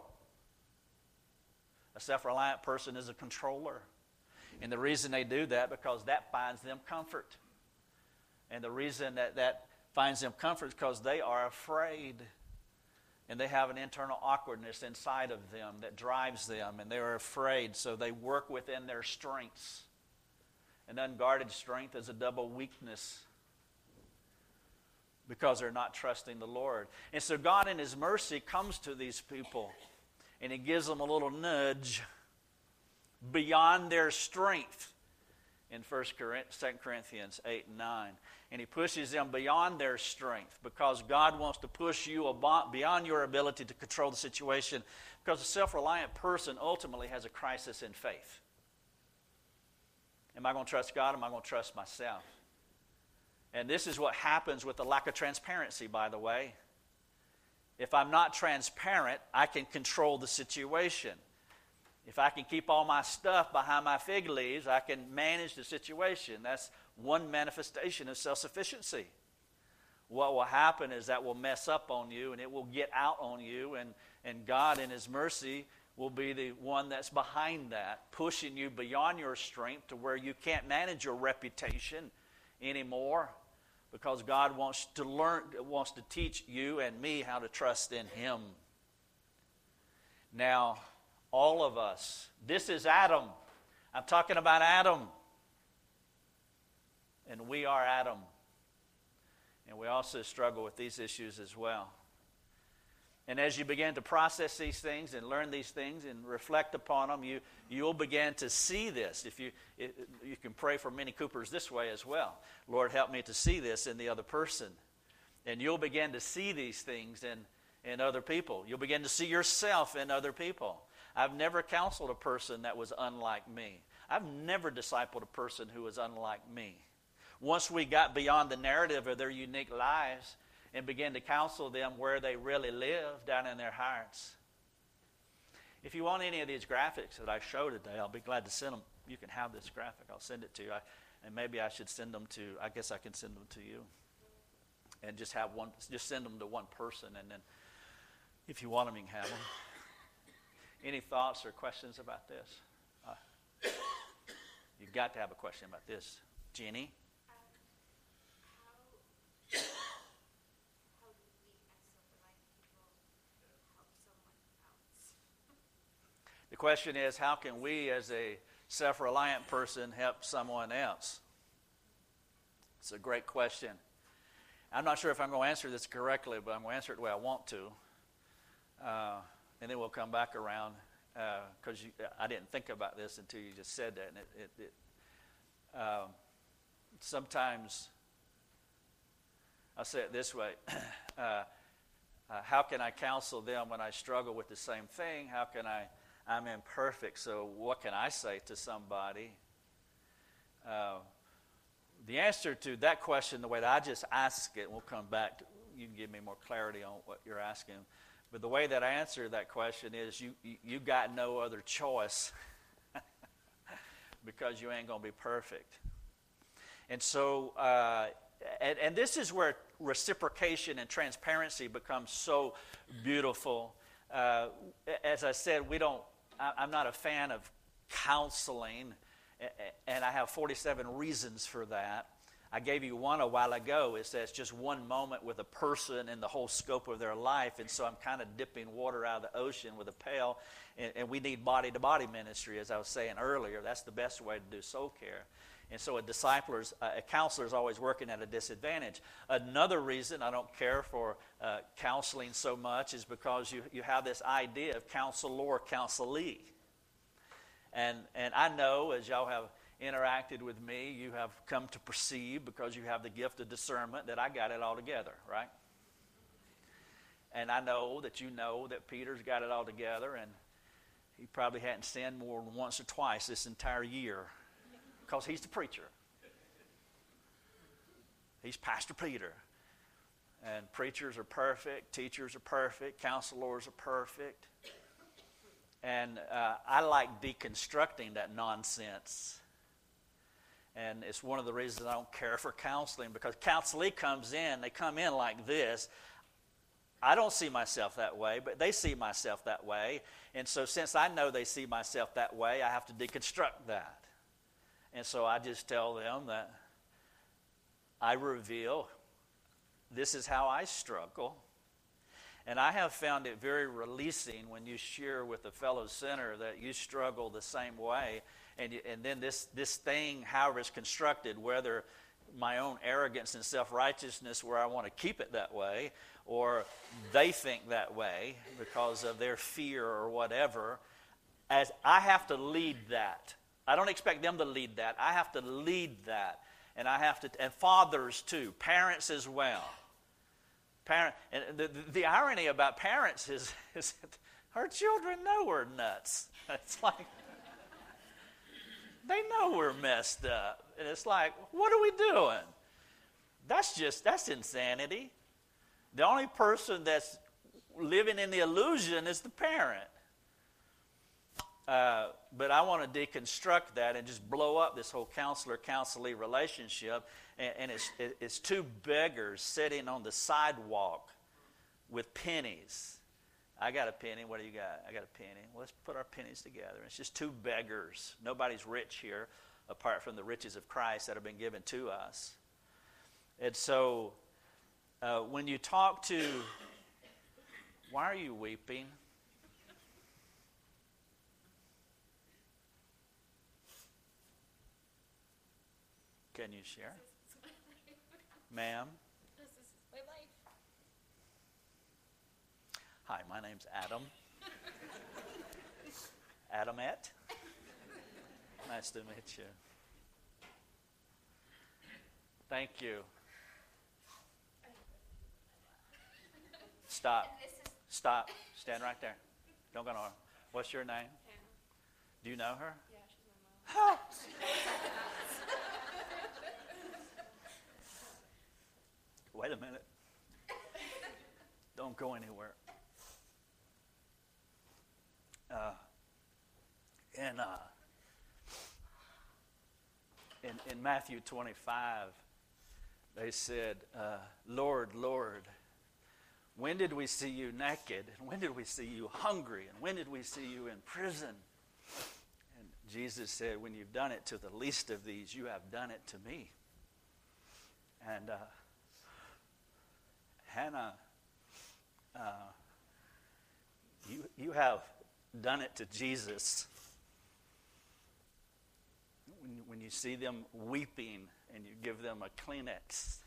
A self-reliant person is a controller. And the reason they do that, because that finds them comfort. And the reason that that finds them comfort is because they are afraid. And they have an internal awkwardness inside of them that drives them. And they are afraid, so they work within their strengths. An unguarded strength is a double weakness, because they're not trusting the Lord. And so God in His mercy comes to these people, and He gives them a little nudge beyond their strength in Second Corinthians eight and nine. And He pushes them beyond their strength, because God wants to push you beyond your ability to control the situation, because a self-reliant person ultimately has a crisis in faith. Am I going to trust God or am I going to trust myself? And this is what happens with the lack of transparency, by the way. If I'm not transparent, I can control the situation. If I can keep all my stuff behind my fig leaves, I can manage the situation. That's one manifestation of self-sufficiency. What will happen is that will mess up on you, and it will get out on you, and, and God in His mercy will be the one that's behind that, pushing you beyond your strength to where you can't manage your reputation anymore, because God wants to learn, wants to teach you and me how to trust in Him. Now, all of us, this is Adam. I'm talking about Adam. And we are Adam. And we also struggle with these issues as well. And as you begin to process these things and learn these things and reflect upon them, you, you'll begin to see this. If you, it, you can pray for Minnie Coopers this way as well. Lord, help me to see this in the other person. And you'll begin to see these things in, in other people. You'll begin to see yourself in other people. I've never counseled a person that was unlike me. I've never discipled a person who was unlike me. Once we got beyond the narrative of their unique lives and began to counsel them where they really live down in their hearts. If you want any of these graphics that I show today, I'll be glad to send them. You can have this graphic. I'll send it to you. I, and maybe I should send them to, I guess I can send them to you. And just have one, just send them to one person. And then if you want them, you can have them. Any thoughts or questions about this? Uh, you've got to have a question about this. Jenny? The question is, how can we as a self-reliant person help someone else? It's a great question. I'm not sure if I'm going to answer this correctly, but I'm going to answer it the way I want to. Uh, and then we'll come back around, because uh, I didn't think about this until you just said that. And it, it, it uh, sometimes, I'll say it this way. uh, uh, how can I counsel them when I struggle with the same thing? How can I... I'm imperfect, so what can I say to somebody? Uh, the answer to that question, the way that I just ask it, and we'll come back, to, you can give me more clarity on what you're asking, but the way that I answer that question is you, you, you got no other choice because you ain't going to be perfect. And so, uh, and, and this is where reciprocation and transparency becomes so beautiful. Uh, as I said, we don't, I, I'm not a fan of counseling, and I have forty-seven reasons for that. I gave you one a while ago. It says just one moment with a person in the whole scope of their life, and so I'm kind of dipping water out of the ocean with a pail, and, and we need body-to-body ministry, as I was saying earlier. That's the best way to do soul care. And so a discipler, a counselor is always working at a disadvantage. Another reason I don't care for uh, counseling so much is because you, you have this idea of counselor, counselee. And, and I know, as y'all have interacted with me, you have come to perceive, because you have the gift of discernment, that I got it all together, right? And I know that you know that Peter's got it all together, and he probably hadn't sinned more than once or twice this entire year, because he's the preacher. He's Pastor Peter. And preachers are perfect, teachers are perfect, counselors are perfect. And uh, I like deconstructing that nonsense. And it's one of the reasons I don't care for counseling, because counseling comes in, they come in like this. I don't see myself that way, but they see myself that way. And so since I know they see myself that way, I have to deconstruct that. And so I just tell them that I reveal, this is how I struggle. And I have found it very releasing when you share with a fellow sinner that you struggle the same way. And, you, and then this, this thing, however it's constructed, whether my own arrogance and self-righteousness where I want to keep it that way, or they think that way because of their fear or whatever, as I have to lead that. I don't expect them to lead that. I have to lead that. And I have to, and fathers too, parents as well. Parent, and the, the, the irony about parents is, is that our children know we're nuts. It's like, they know we're messed up. And it's like, what are we doing? That's just, that's insanity. The only person that's living in the illusion is the parent. Uh, but I want to deconstruct that and just blow up this whole counselor-counselee relationship. And, and it's, it, it's two beggars sitting on the sidewalk with pennies. I got a penny. What do you got? I got a penny. Well, let's put our pennies together. It's just two beggars. Nobody's rich here apart from the riches of Christ that have been given to us. And so uh, when you talk to, why are you weeping? Can you share? Ma'am? This is my life. Hi, my name's Adam. Adamette. Nice to meet you. Thank you. Stop. Stop. Stand right there. Don't go nowhere. What's your name? Hannah. Do you know her? Yeah, she's my mom. Wait a minute. Don't go anywhere. Uh, in, uh, in, in Matthew twenty-five, they said, uh, Lord, Lord, when did we see you naked? And when did we see you hungry? And when did we see you in prison? And Jesus said, when you've done it to the least of these, you have done it to me. And uh, Hannah, uh, you, you have done it to Jesus. When, when you see them weeping and you give them a Kleenex,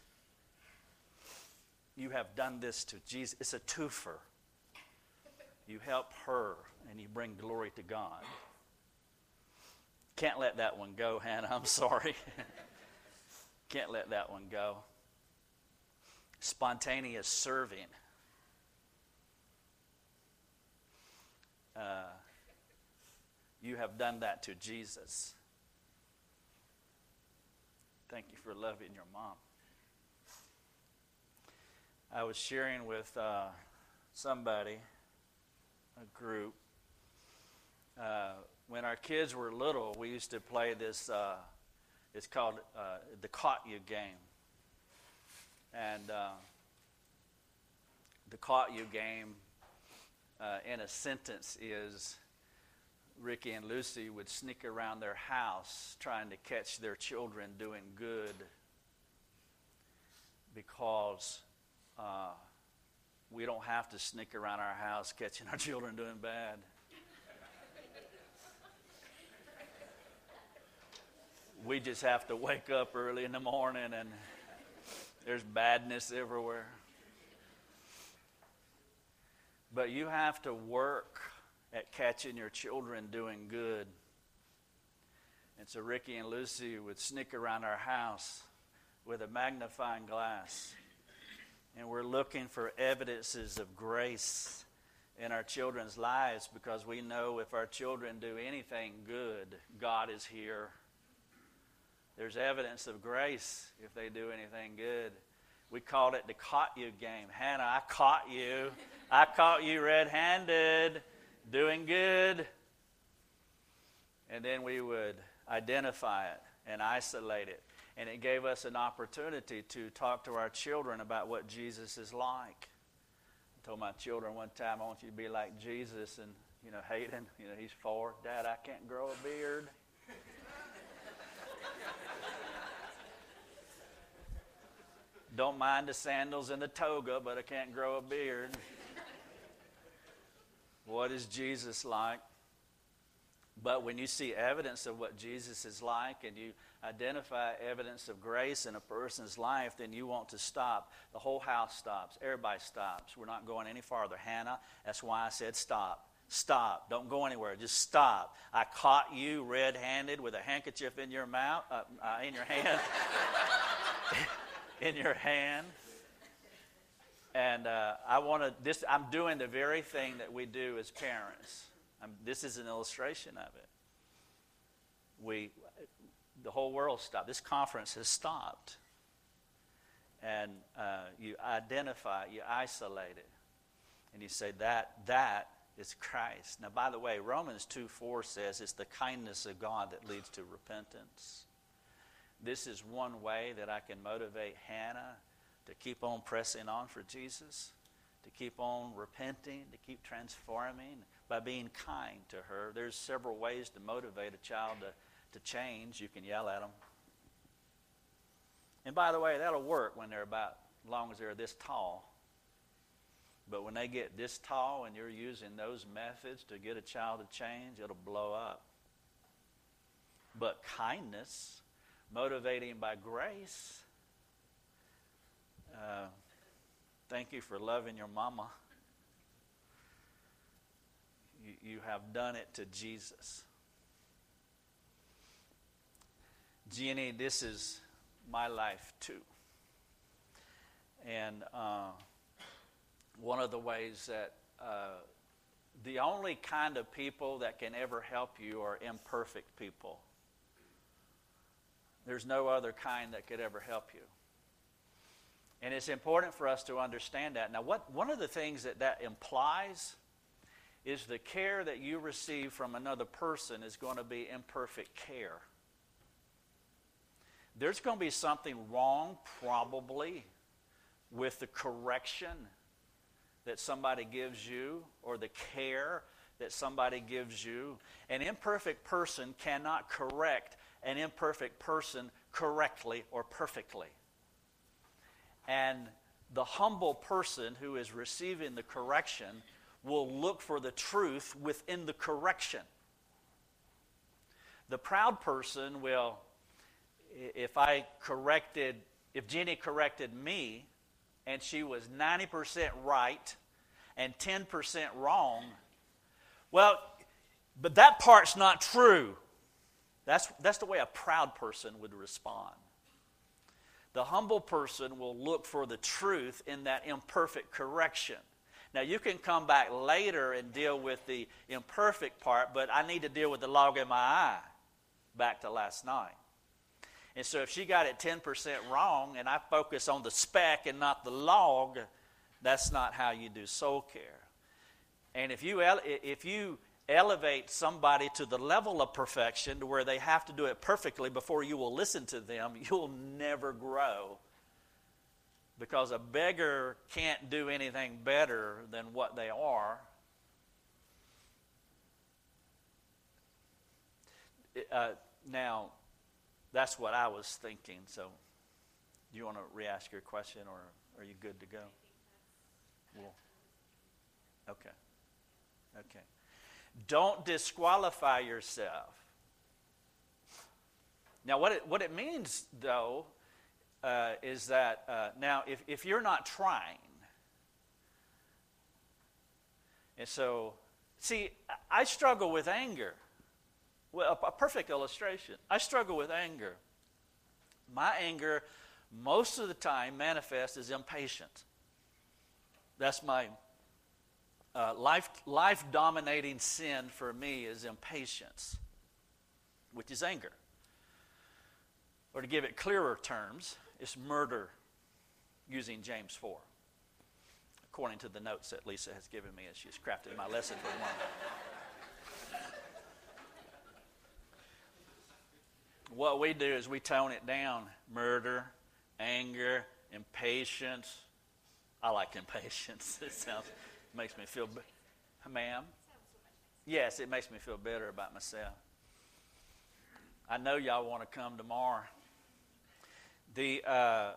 you have done this to Jesus. It's a twofer. You help her and you bring glory to God. Can't let that one go, Hannah. I'm sorry. Can't let that one go. Spontaneous serving. Uh, you have done that to Jesus. Thank you for loving your mom. I was sharing with uh, somebody, a group, uh, when our kids were little, we used to play this, uh, it's called uh, the Caught You game. And uh, the Caught You game, uh, in a sentence, is Ricky and Lucy would sneak around their house trying to catch their children doing good because uh, we don't have to sneak around our house catching our children doing bad. We just have to wake up early in the morning and there's badness everywhere. But you have to work at catching your children doing good. And so Ricky and Lucy would sneak around our house with a magnifying glass. And we're looking for evidences of grace in our children's lives because we know if our children do anything good, God is here. There's there's evidence of grace if they do anything good. We called it the caught you game. Hannah, I caught you. I caught you red-handed, doing good. And then we would identify it and isolate it. And it gave us an opportunity to talk to our children about what Jesus is like. I told my children one time, I want you to be like Jesus. And, you know, Hayden, you know, he's four. Dad, I can't grow a beard. Don't mind the sandals and the toga, but I can't grow a beard. What is Jesus like? But when you see evidence of what Jesus is like and you identify evidence of grace in a person's life, then you want to stop. The whole house stops. Everybody stops. We're not going any farther. Hannah, that's why I said stop. Stop. Don't go anywhere. Just stop. I caught you red-handed with a handkerchief in your mouth, uh, uh, in your hand. in your hand. And uh, I want to, this, I'm doing the very thing that we do as parents. I'm, this is an illustration of it. We, the whole world stopped. This conference has stopped. And uh, you identify, you isolate it. And you say, that, that is Christ. Now, by the way, Romans two four says it's the kindness of God that leads to repentance. This is one way that I can motivate Hannah to keep on pressing on for Jesus, to keep on repenting, to keep transforming by being kind to her. There's several ways to motivate a child to, to change. You can yell at them. And by the way, that'll work when they're about, as long as they're this tall. But when they get this tall and you're using those methods to get a child to change, it'll blow up. But kindness, motivating by grace. Uh, thank you for loving your mama. You, you have done it to Jesus. Jeannie, this is my life too. And uh, one of the ways that uh, the only kind of people that can ever help you are imperfect people. There's no other kind that could ever help you. And it's important for us to understand that. Now, what one of the things that that implies is the care that you receive from another person is going to be imperfect care. There's going to be something wrong, probably, with the correction that somebody gives you or the care that somebody gives you. An imperfect person cannot correct an imperfect person correctly or perfectly. And the humble person who is receiving the correction will look for the truth within the correction. The proud person will, if I corrected, if Jenny corrected me and she was ninety percent right and ten percent wrong, well, but that part's not true. That's, that's the way a proud person would respond. The humble person will look for the truth in that imperfect correction. Now, you can come back later and deal with the imperfect part, but I need to deal with the log in my eye back to last night. And so if she got it ten percent wrong and I focus on the speck and not the log, that's not how you do soul care. And if you if you elevate somebody to the level of perfection to where they have to do it perfectly before you will listen to them, you'll never grow. Because a beggar can't do anything better than what they are. Uh, now, that's what I was thinking. So, do you want to re-ask your question, or are you good to go? Well, okay. Okay. Don't disqualify yourself. Now, what it, what it means, though, uh, is that, uh, now, if, if you're not trying, and so, see, I struggle with anger. Well, a, a perfect illustration. I struggle with anger. My anger, most of the time, manifests as impatience. That's my Uh, life, life-dominating sin for me is impatience, which is anger. Or to give it clearer terms, it's murder using James four, according to the notes that Lisa has given me as she's crafted my lesson for the morning. What we do is we tone it down. Murder, anger, impatience. I like impatience. It sounds, makes me feel, ma'am? Yes, it makes me feel better about myself. I know y'all want to come tomorrow. The, uh,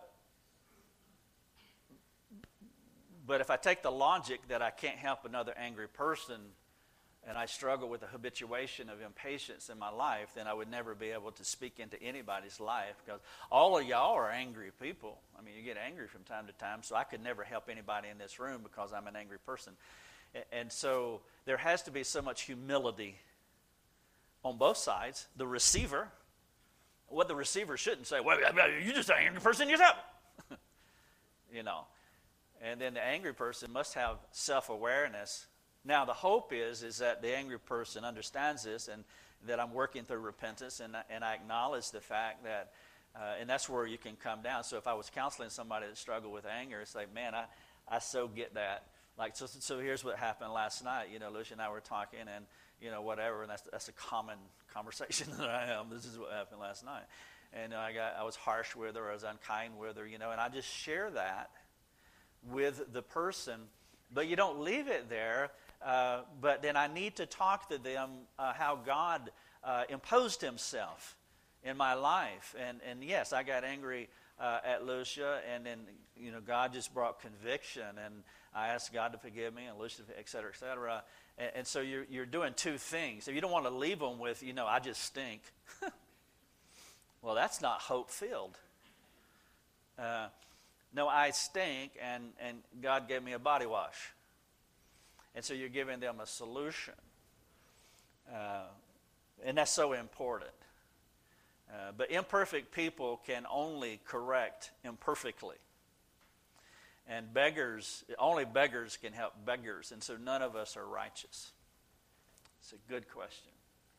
but if I take the logic that I can't help another angry person, and I struggle with the habituation of impatience in my life, then I would never be able to speak into anybody's life, because all of y'all are angry people. I mean, you get angry from time to time, so I could never help anybody in this room because I'm an angry person. And so there has to be so much humility on both sides. The receiver, what the receiver shouldn't say, well, you're just an angry person yourself. You know. And then the angry person must have self-awareness. Now, the hope is is that the angry person understands this, and that I'm working through repentance, and, and I acknowledge the fact that, uh, and that's where you can come down. So if I was counseling somebody that struggled with anger, it's like, man, I, I so get that. Like, so, so here's what happened last night. You know, Lucia and I were talking, and, you know, whatever, and that's that's a common conversation that I have. This is what happened last night. And uh, I got I was harsh with her, I was unkind with her, you know, and I just share that with the person, but you don't leave it there. Uh, but then I need to talk to them uh, how God uh, imposed himself in my life. And, and yes, I got angry uh, at Lucia, and then, you know, God just brought conviction, and I asked God to forgive me, and Lucia, et cetera, et cetera. And, and so you're, you're doing two things. If you don't want to leave them with, you know, I just stink. Well, that's not hope-filled. Uh, no, I stink, and, and God gave me a body wash. And so you're giving them a solution. Uh, and that's so important. Uh, but imperfect people can only correct imperfectly. And beggars, only beggars can help beggars. And so none of us are righteous. It's a good question.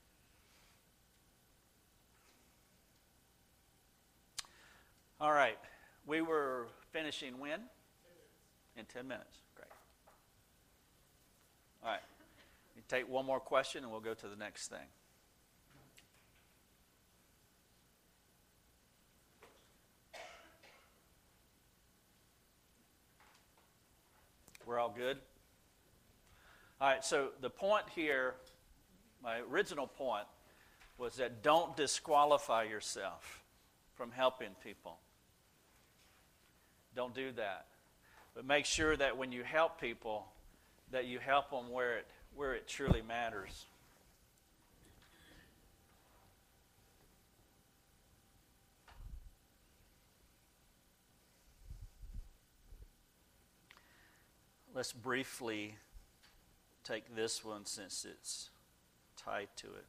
All right. We were finishing when? In ten minutes. Great. All right. We take one more question and we'll go to the next thing. We're all good? All right, so the point here, my original point, was that don't disqualify yourself from helping people. Don't do that. But make sure that when you help people, that you help them where it where it truly matters. Let's briefly take this one since it's tied to it.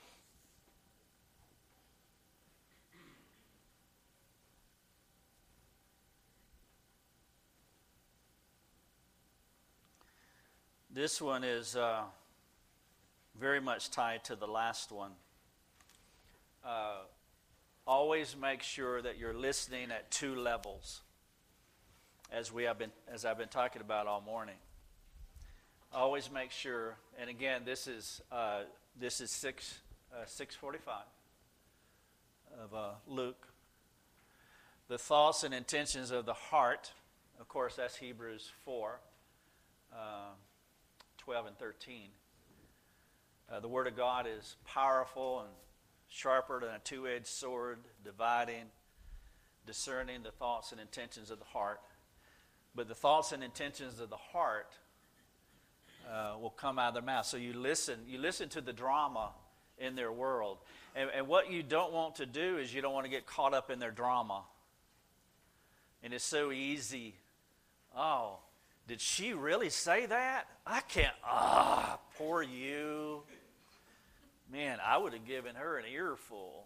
This one is uh, very much tied to the last one. Uh, always make sure that you're listening at two levels, as we have been, as I've been talking about all morning. Always make sure, and again, this is uh, this is six uh, six forty-five of uh, Luke. The thoughts and intentions of the heart, of course, that's Hebrews four. Uh, twelve and thirteen. Uh, the Word of God is powerful and sharper than a two-edged sword, dividing, discerning the thoughts and intentions of the heart. But the thoughts and intentions of the heart uh, will come out of their mouth. So you listen, you listen to the drama in their world. And, and what you don't want to do is you don't want to get caught up in their drama. And it's so easy. Oh, did she really say that? I can't. Ah, poor you. Man, I would have given her an earful.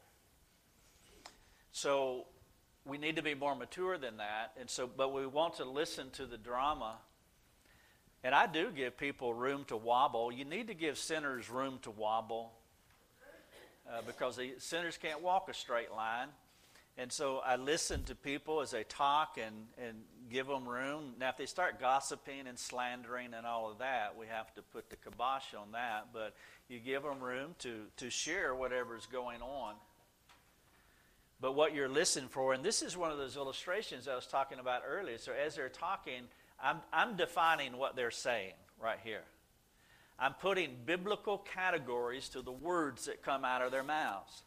So we need to be more mature than that. And so, but we want to listen to the drama. And I do give people room to wobble. You need to give sinners room to wobble uh, because the sinners can't walk a straight line. And so I listen to people as they talk and, and give them room. Now, if they start gossiping and slandering and all of that, we have to put the kibosh on that. But you give them room to, to share whatever's going on. But what you're listening for, and this is one of those illustrations I was talking about earlier. So as they're talking, I'm, I'm defining what they're saying right here. I'm putting biblical categories to the words that come out of their mouths.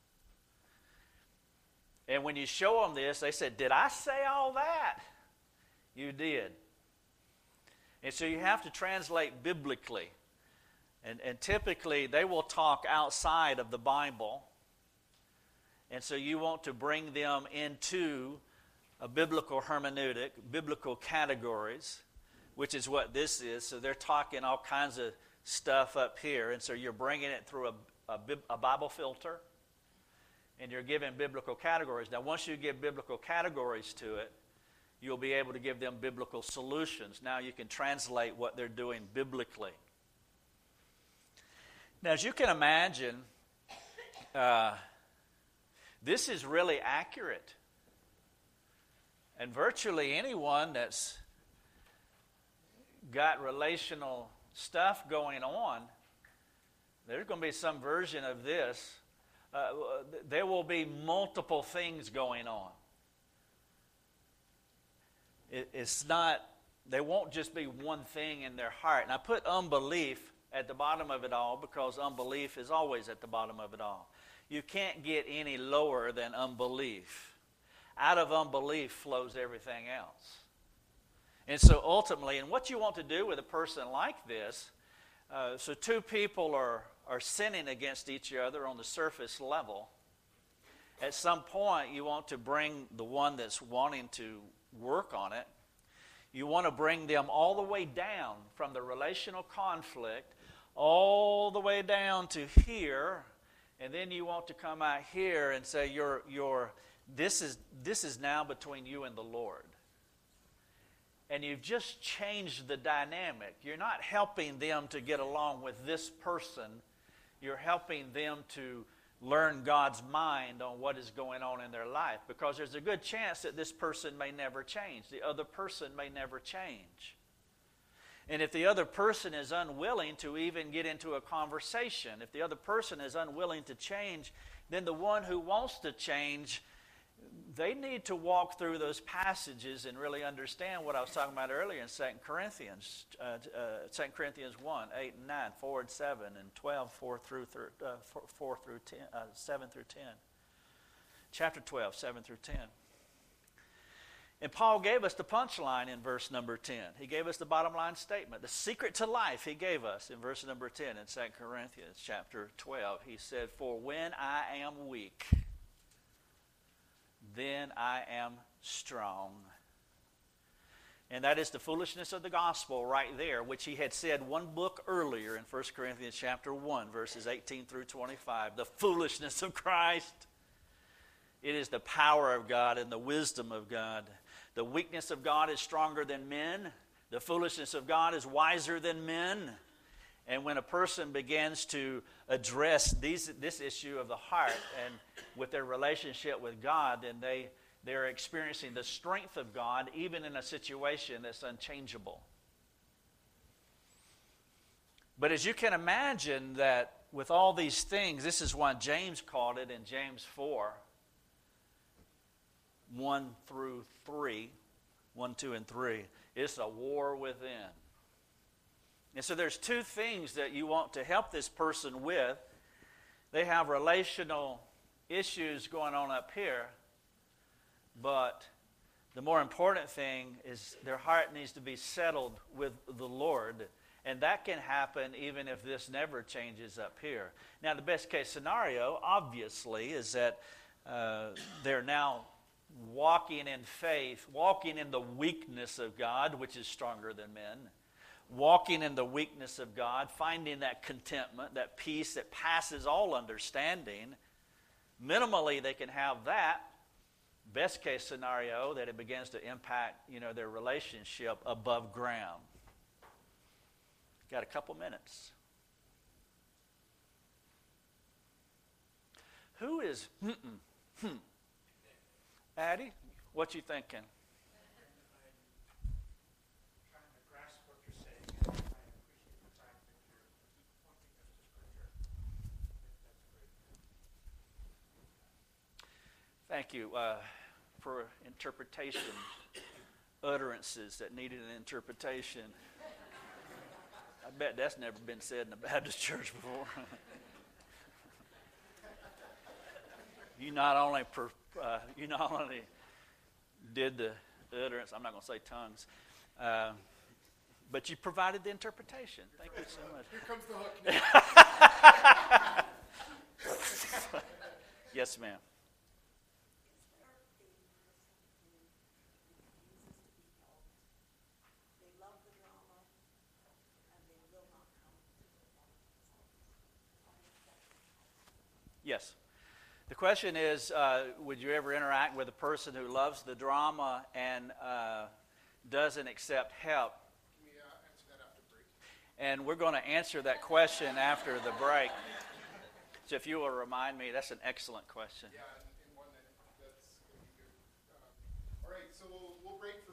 And when you show them this, they said, "Did I say all that?" You did. And so you have to translate biblically. And, and typically, they will talk outside of the Bible. And so you want to bring them into a biblical hermeneutic, biblical categories, which is what this is. So they're talking all kinds of stuff up here. And so you're bringing it through a, a, a Bible filter. And you're giving biblical categories. Now, once you give biblical categories to it, you'll be able to give them biblical solutions. Now you can translate what they're doing biblically. Now, as you can imagine, uh, this is really accurate. And virtually anyone that's got relational stuff going on, there's going to be some version of this. Uh, there will be multiple things going on. It, it's not, there won't just be one thing in their heart. And I put unbelief at the bottom of it all because unbelief is always at the bottom of it all. You can't get any lower than unbelief. Out of unbelief flows everything else. And so ultimately, and what you want to do with a person like this, uh, so two people are are sinning against each other on the surface level. At some point, you want to bring the one that's wanting to work on it, you want to bring them all the way down from the relational conflict, all the way down to here, and then you want to come out here and say, you're, you're, this is, this is now between you and the Lord. And you've just changed the dynamic. You're not helping them to get along with this person. You're helping them to learn God's mind on what is going on in their life. Because there's a good chance that this person may never change. The other person may never change. And if the other person is unwilling to even get into a conversation, if the other person is unwilling to change, then the one who wants to change, they need to walk through those passages and really understand what I was talking about earlier in Second Corinthians, uh, uh, Second Corinthians one, eight and nine, four and seven, and twelve, four through, thir- uh, four, four through ten, uh, seven through ten. Chapter twelve, seven through ten. And Paul gave us the punchline in verse number ten. He gave us the bottom line statement. The secret to life he gave us in verse number ten in Second Corinthians chapter twelve. He said, "For when I am weak, then I am strong." And that is the foolishness of the gospel right there, which he had said one book earlier in First Corinthians chapter one, verses eighteen through twenty-five. The foolishness of Christ. It is the power of God and the wisdom of God. The weakness of God is stronger than men. The foolishness of God is wiser than men. And when a person begins to address these, this issue of the heart and with their relationship with God, then they, they're experiencing the strength of God even in a situation that's unchangeable. But as you can imagine that with all these things, this is why James called it in James four, one through three, one, two, and three, it's a war within. And so there's two things that you want to help this person with. They have relational issues going on up here, but the more important thing is their heart needs to be settled with the Lord, and that can happen even if this never changes up here. Now, the best case scenario, obviously, is that uh, they're now walking in faith, walking in the weakness of God, which is stronger than men, walking in the weakness of God, finding that contentment, that peace that passes all understanding. Minimally, they can have that. Best case scenario, that it begins to impact, you know, their relationship above ground. Got a couple minutes. Who is, hmm, hmm. Addie, what you thinking? Trying to grasp what you're saying, and I appreciate the fact that you're pointing us to Scripture. I think that's great. Thank you uh, for interpretation, utterances that needed an interpretation. I bet that's never been said in a Baptist church before. You not only per, uh, you not only did the utterance, I'm not going to say tongues, uh, but you provided the interpretation. Thank you so much. Here comes the hook now. Yes, ma'am. Yes. The question is, uh, would you ever interact with a person who loves the drama and uh, doesn't accept help? Can we uh, answer that after break? And we're going to answer that question after the break. So if you will remind me, that's an excellent question. Yeah, and, and one that, that's going to be good. Um, all right, so we'll, we'll break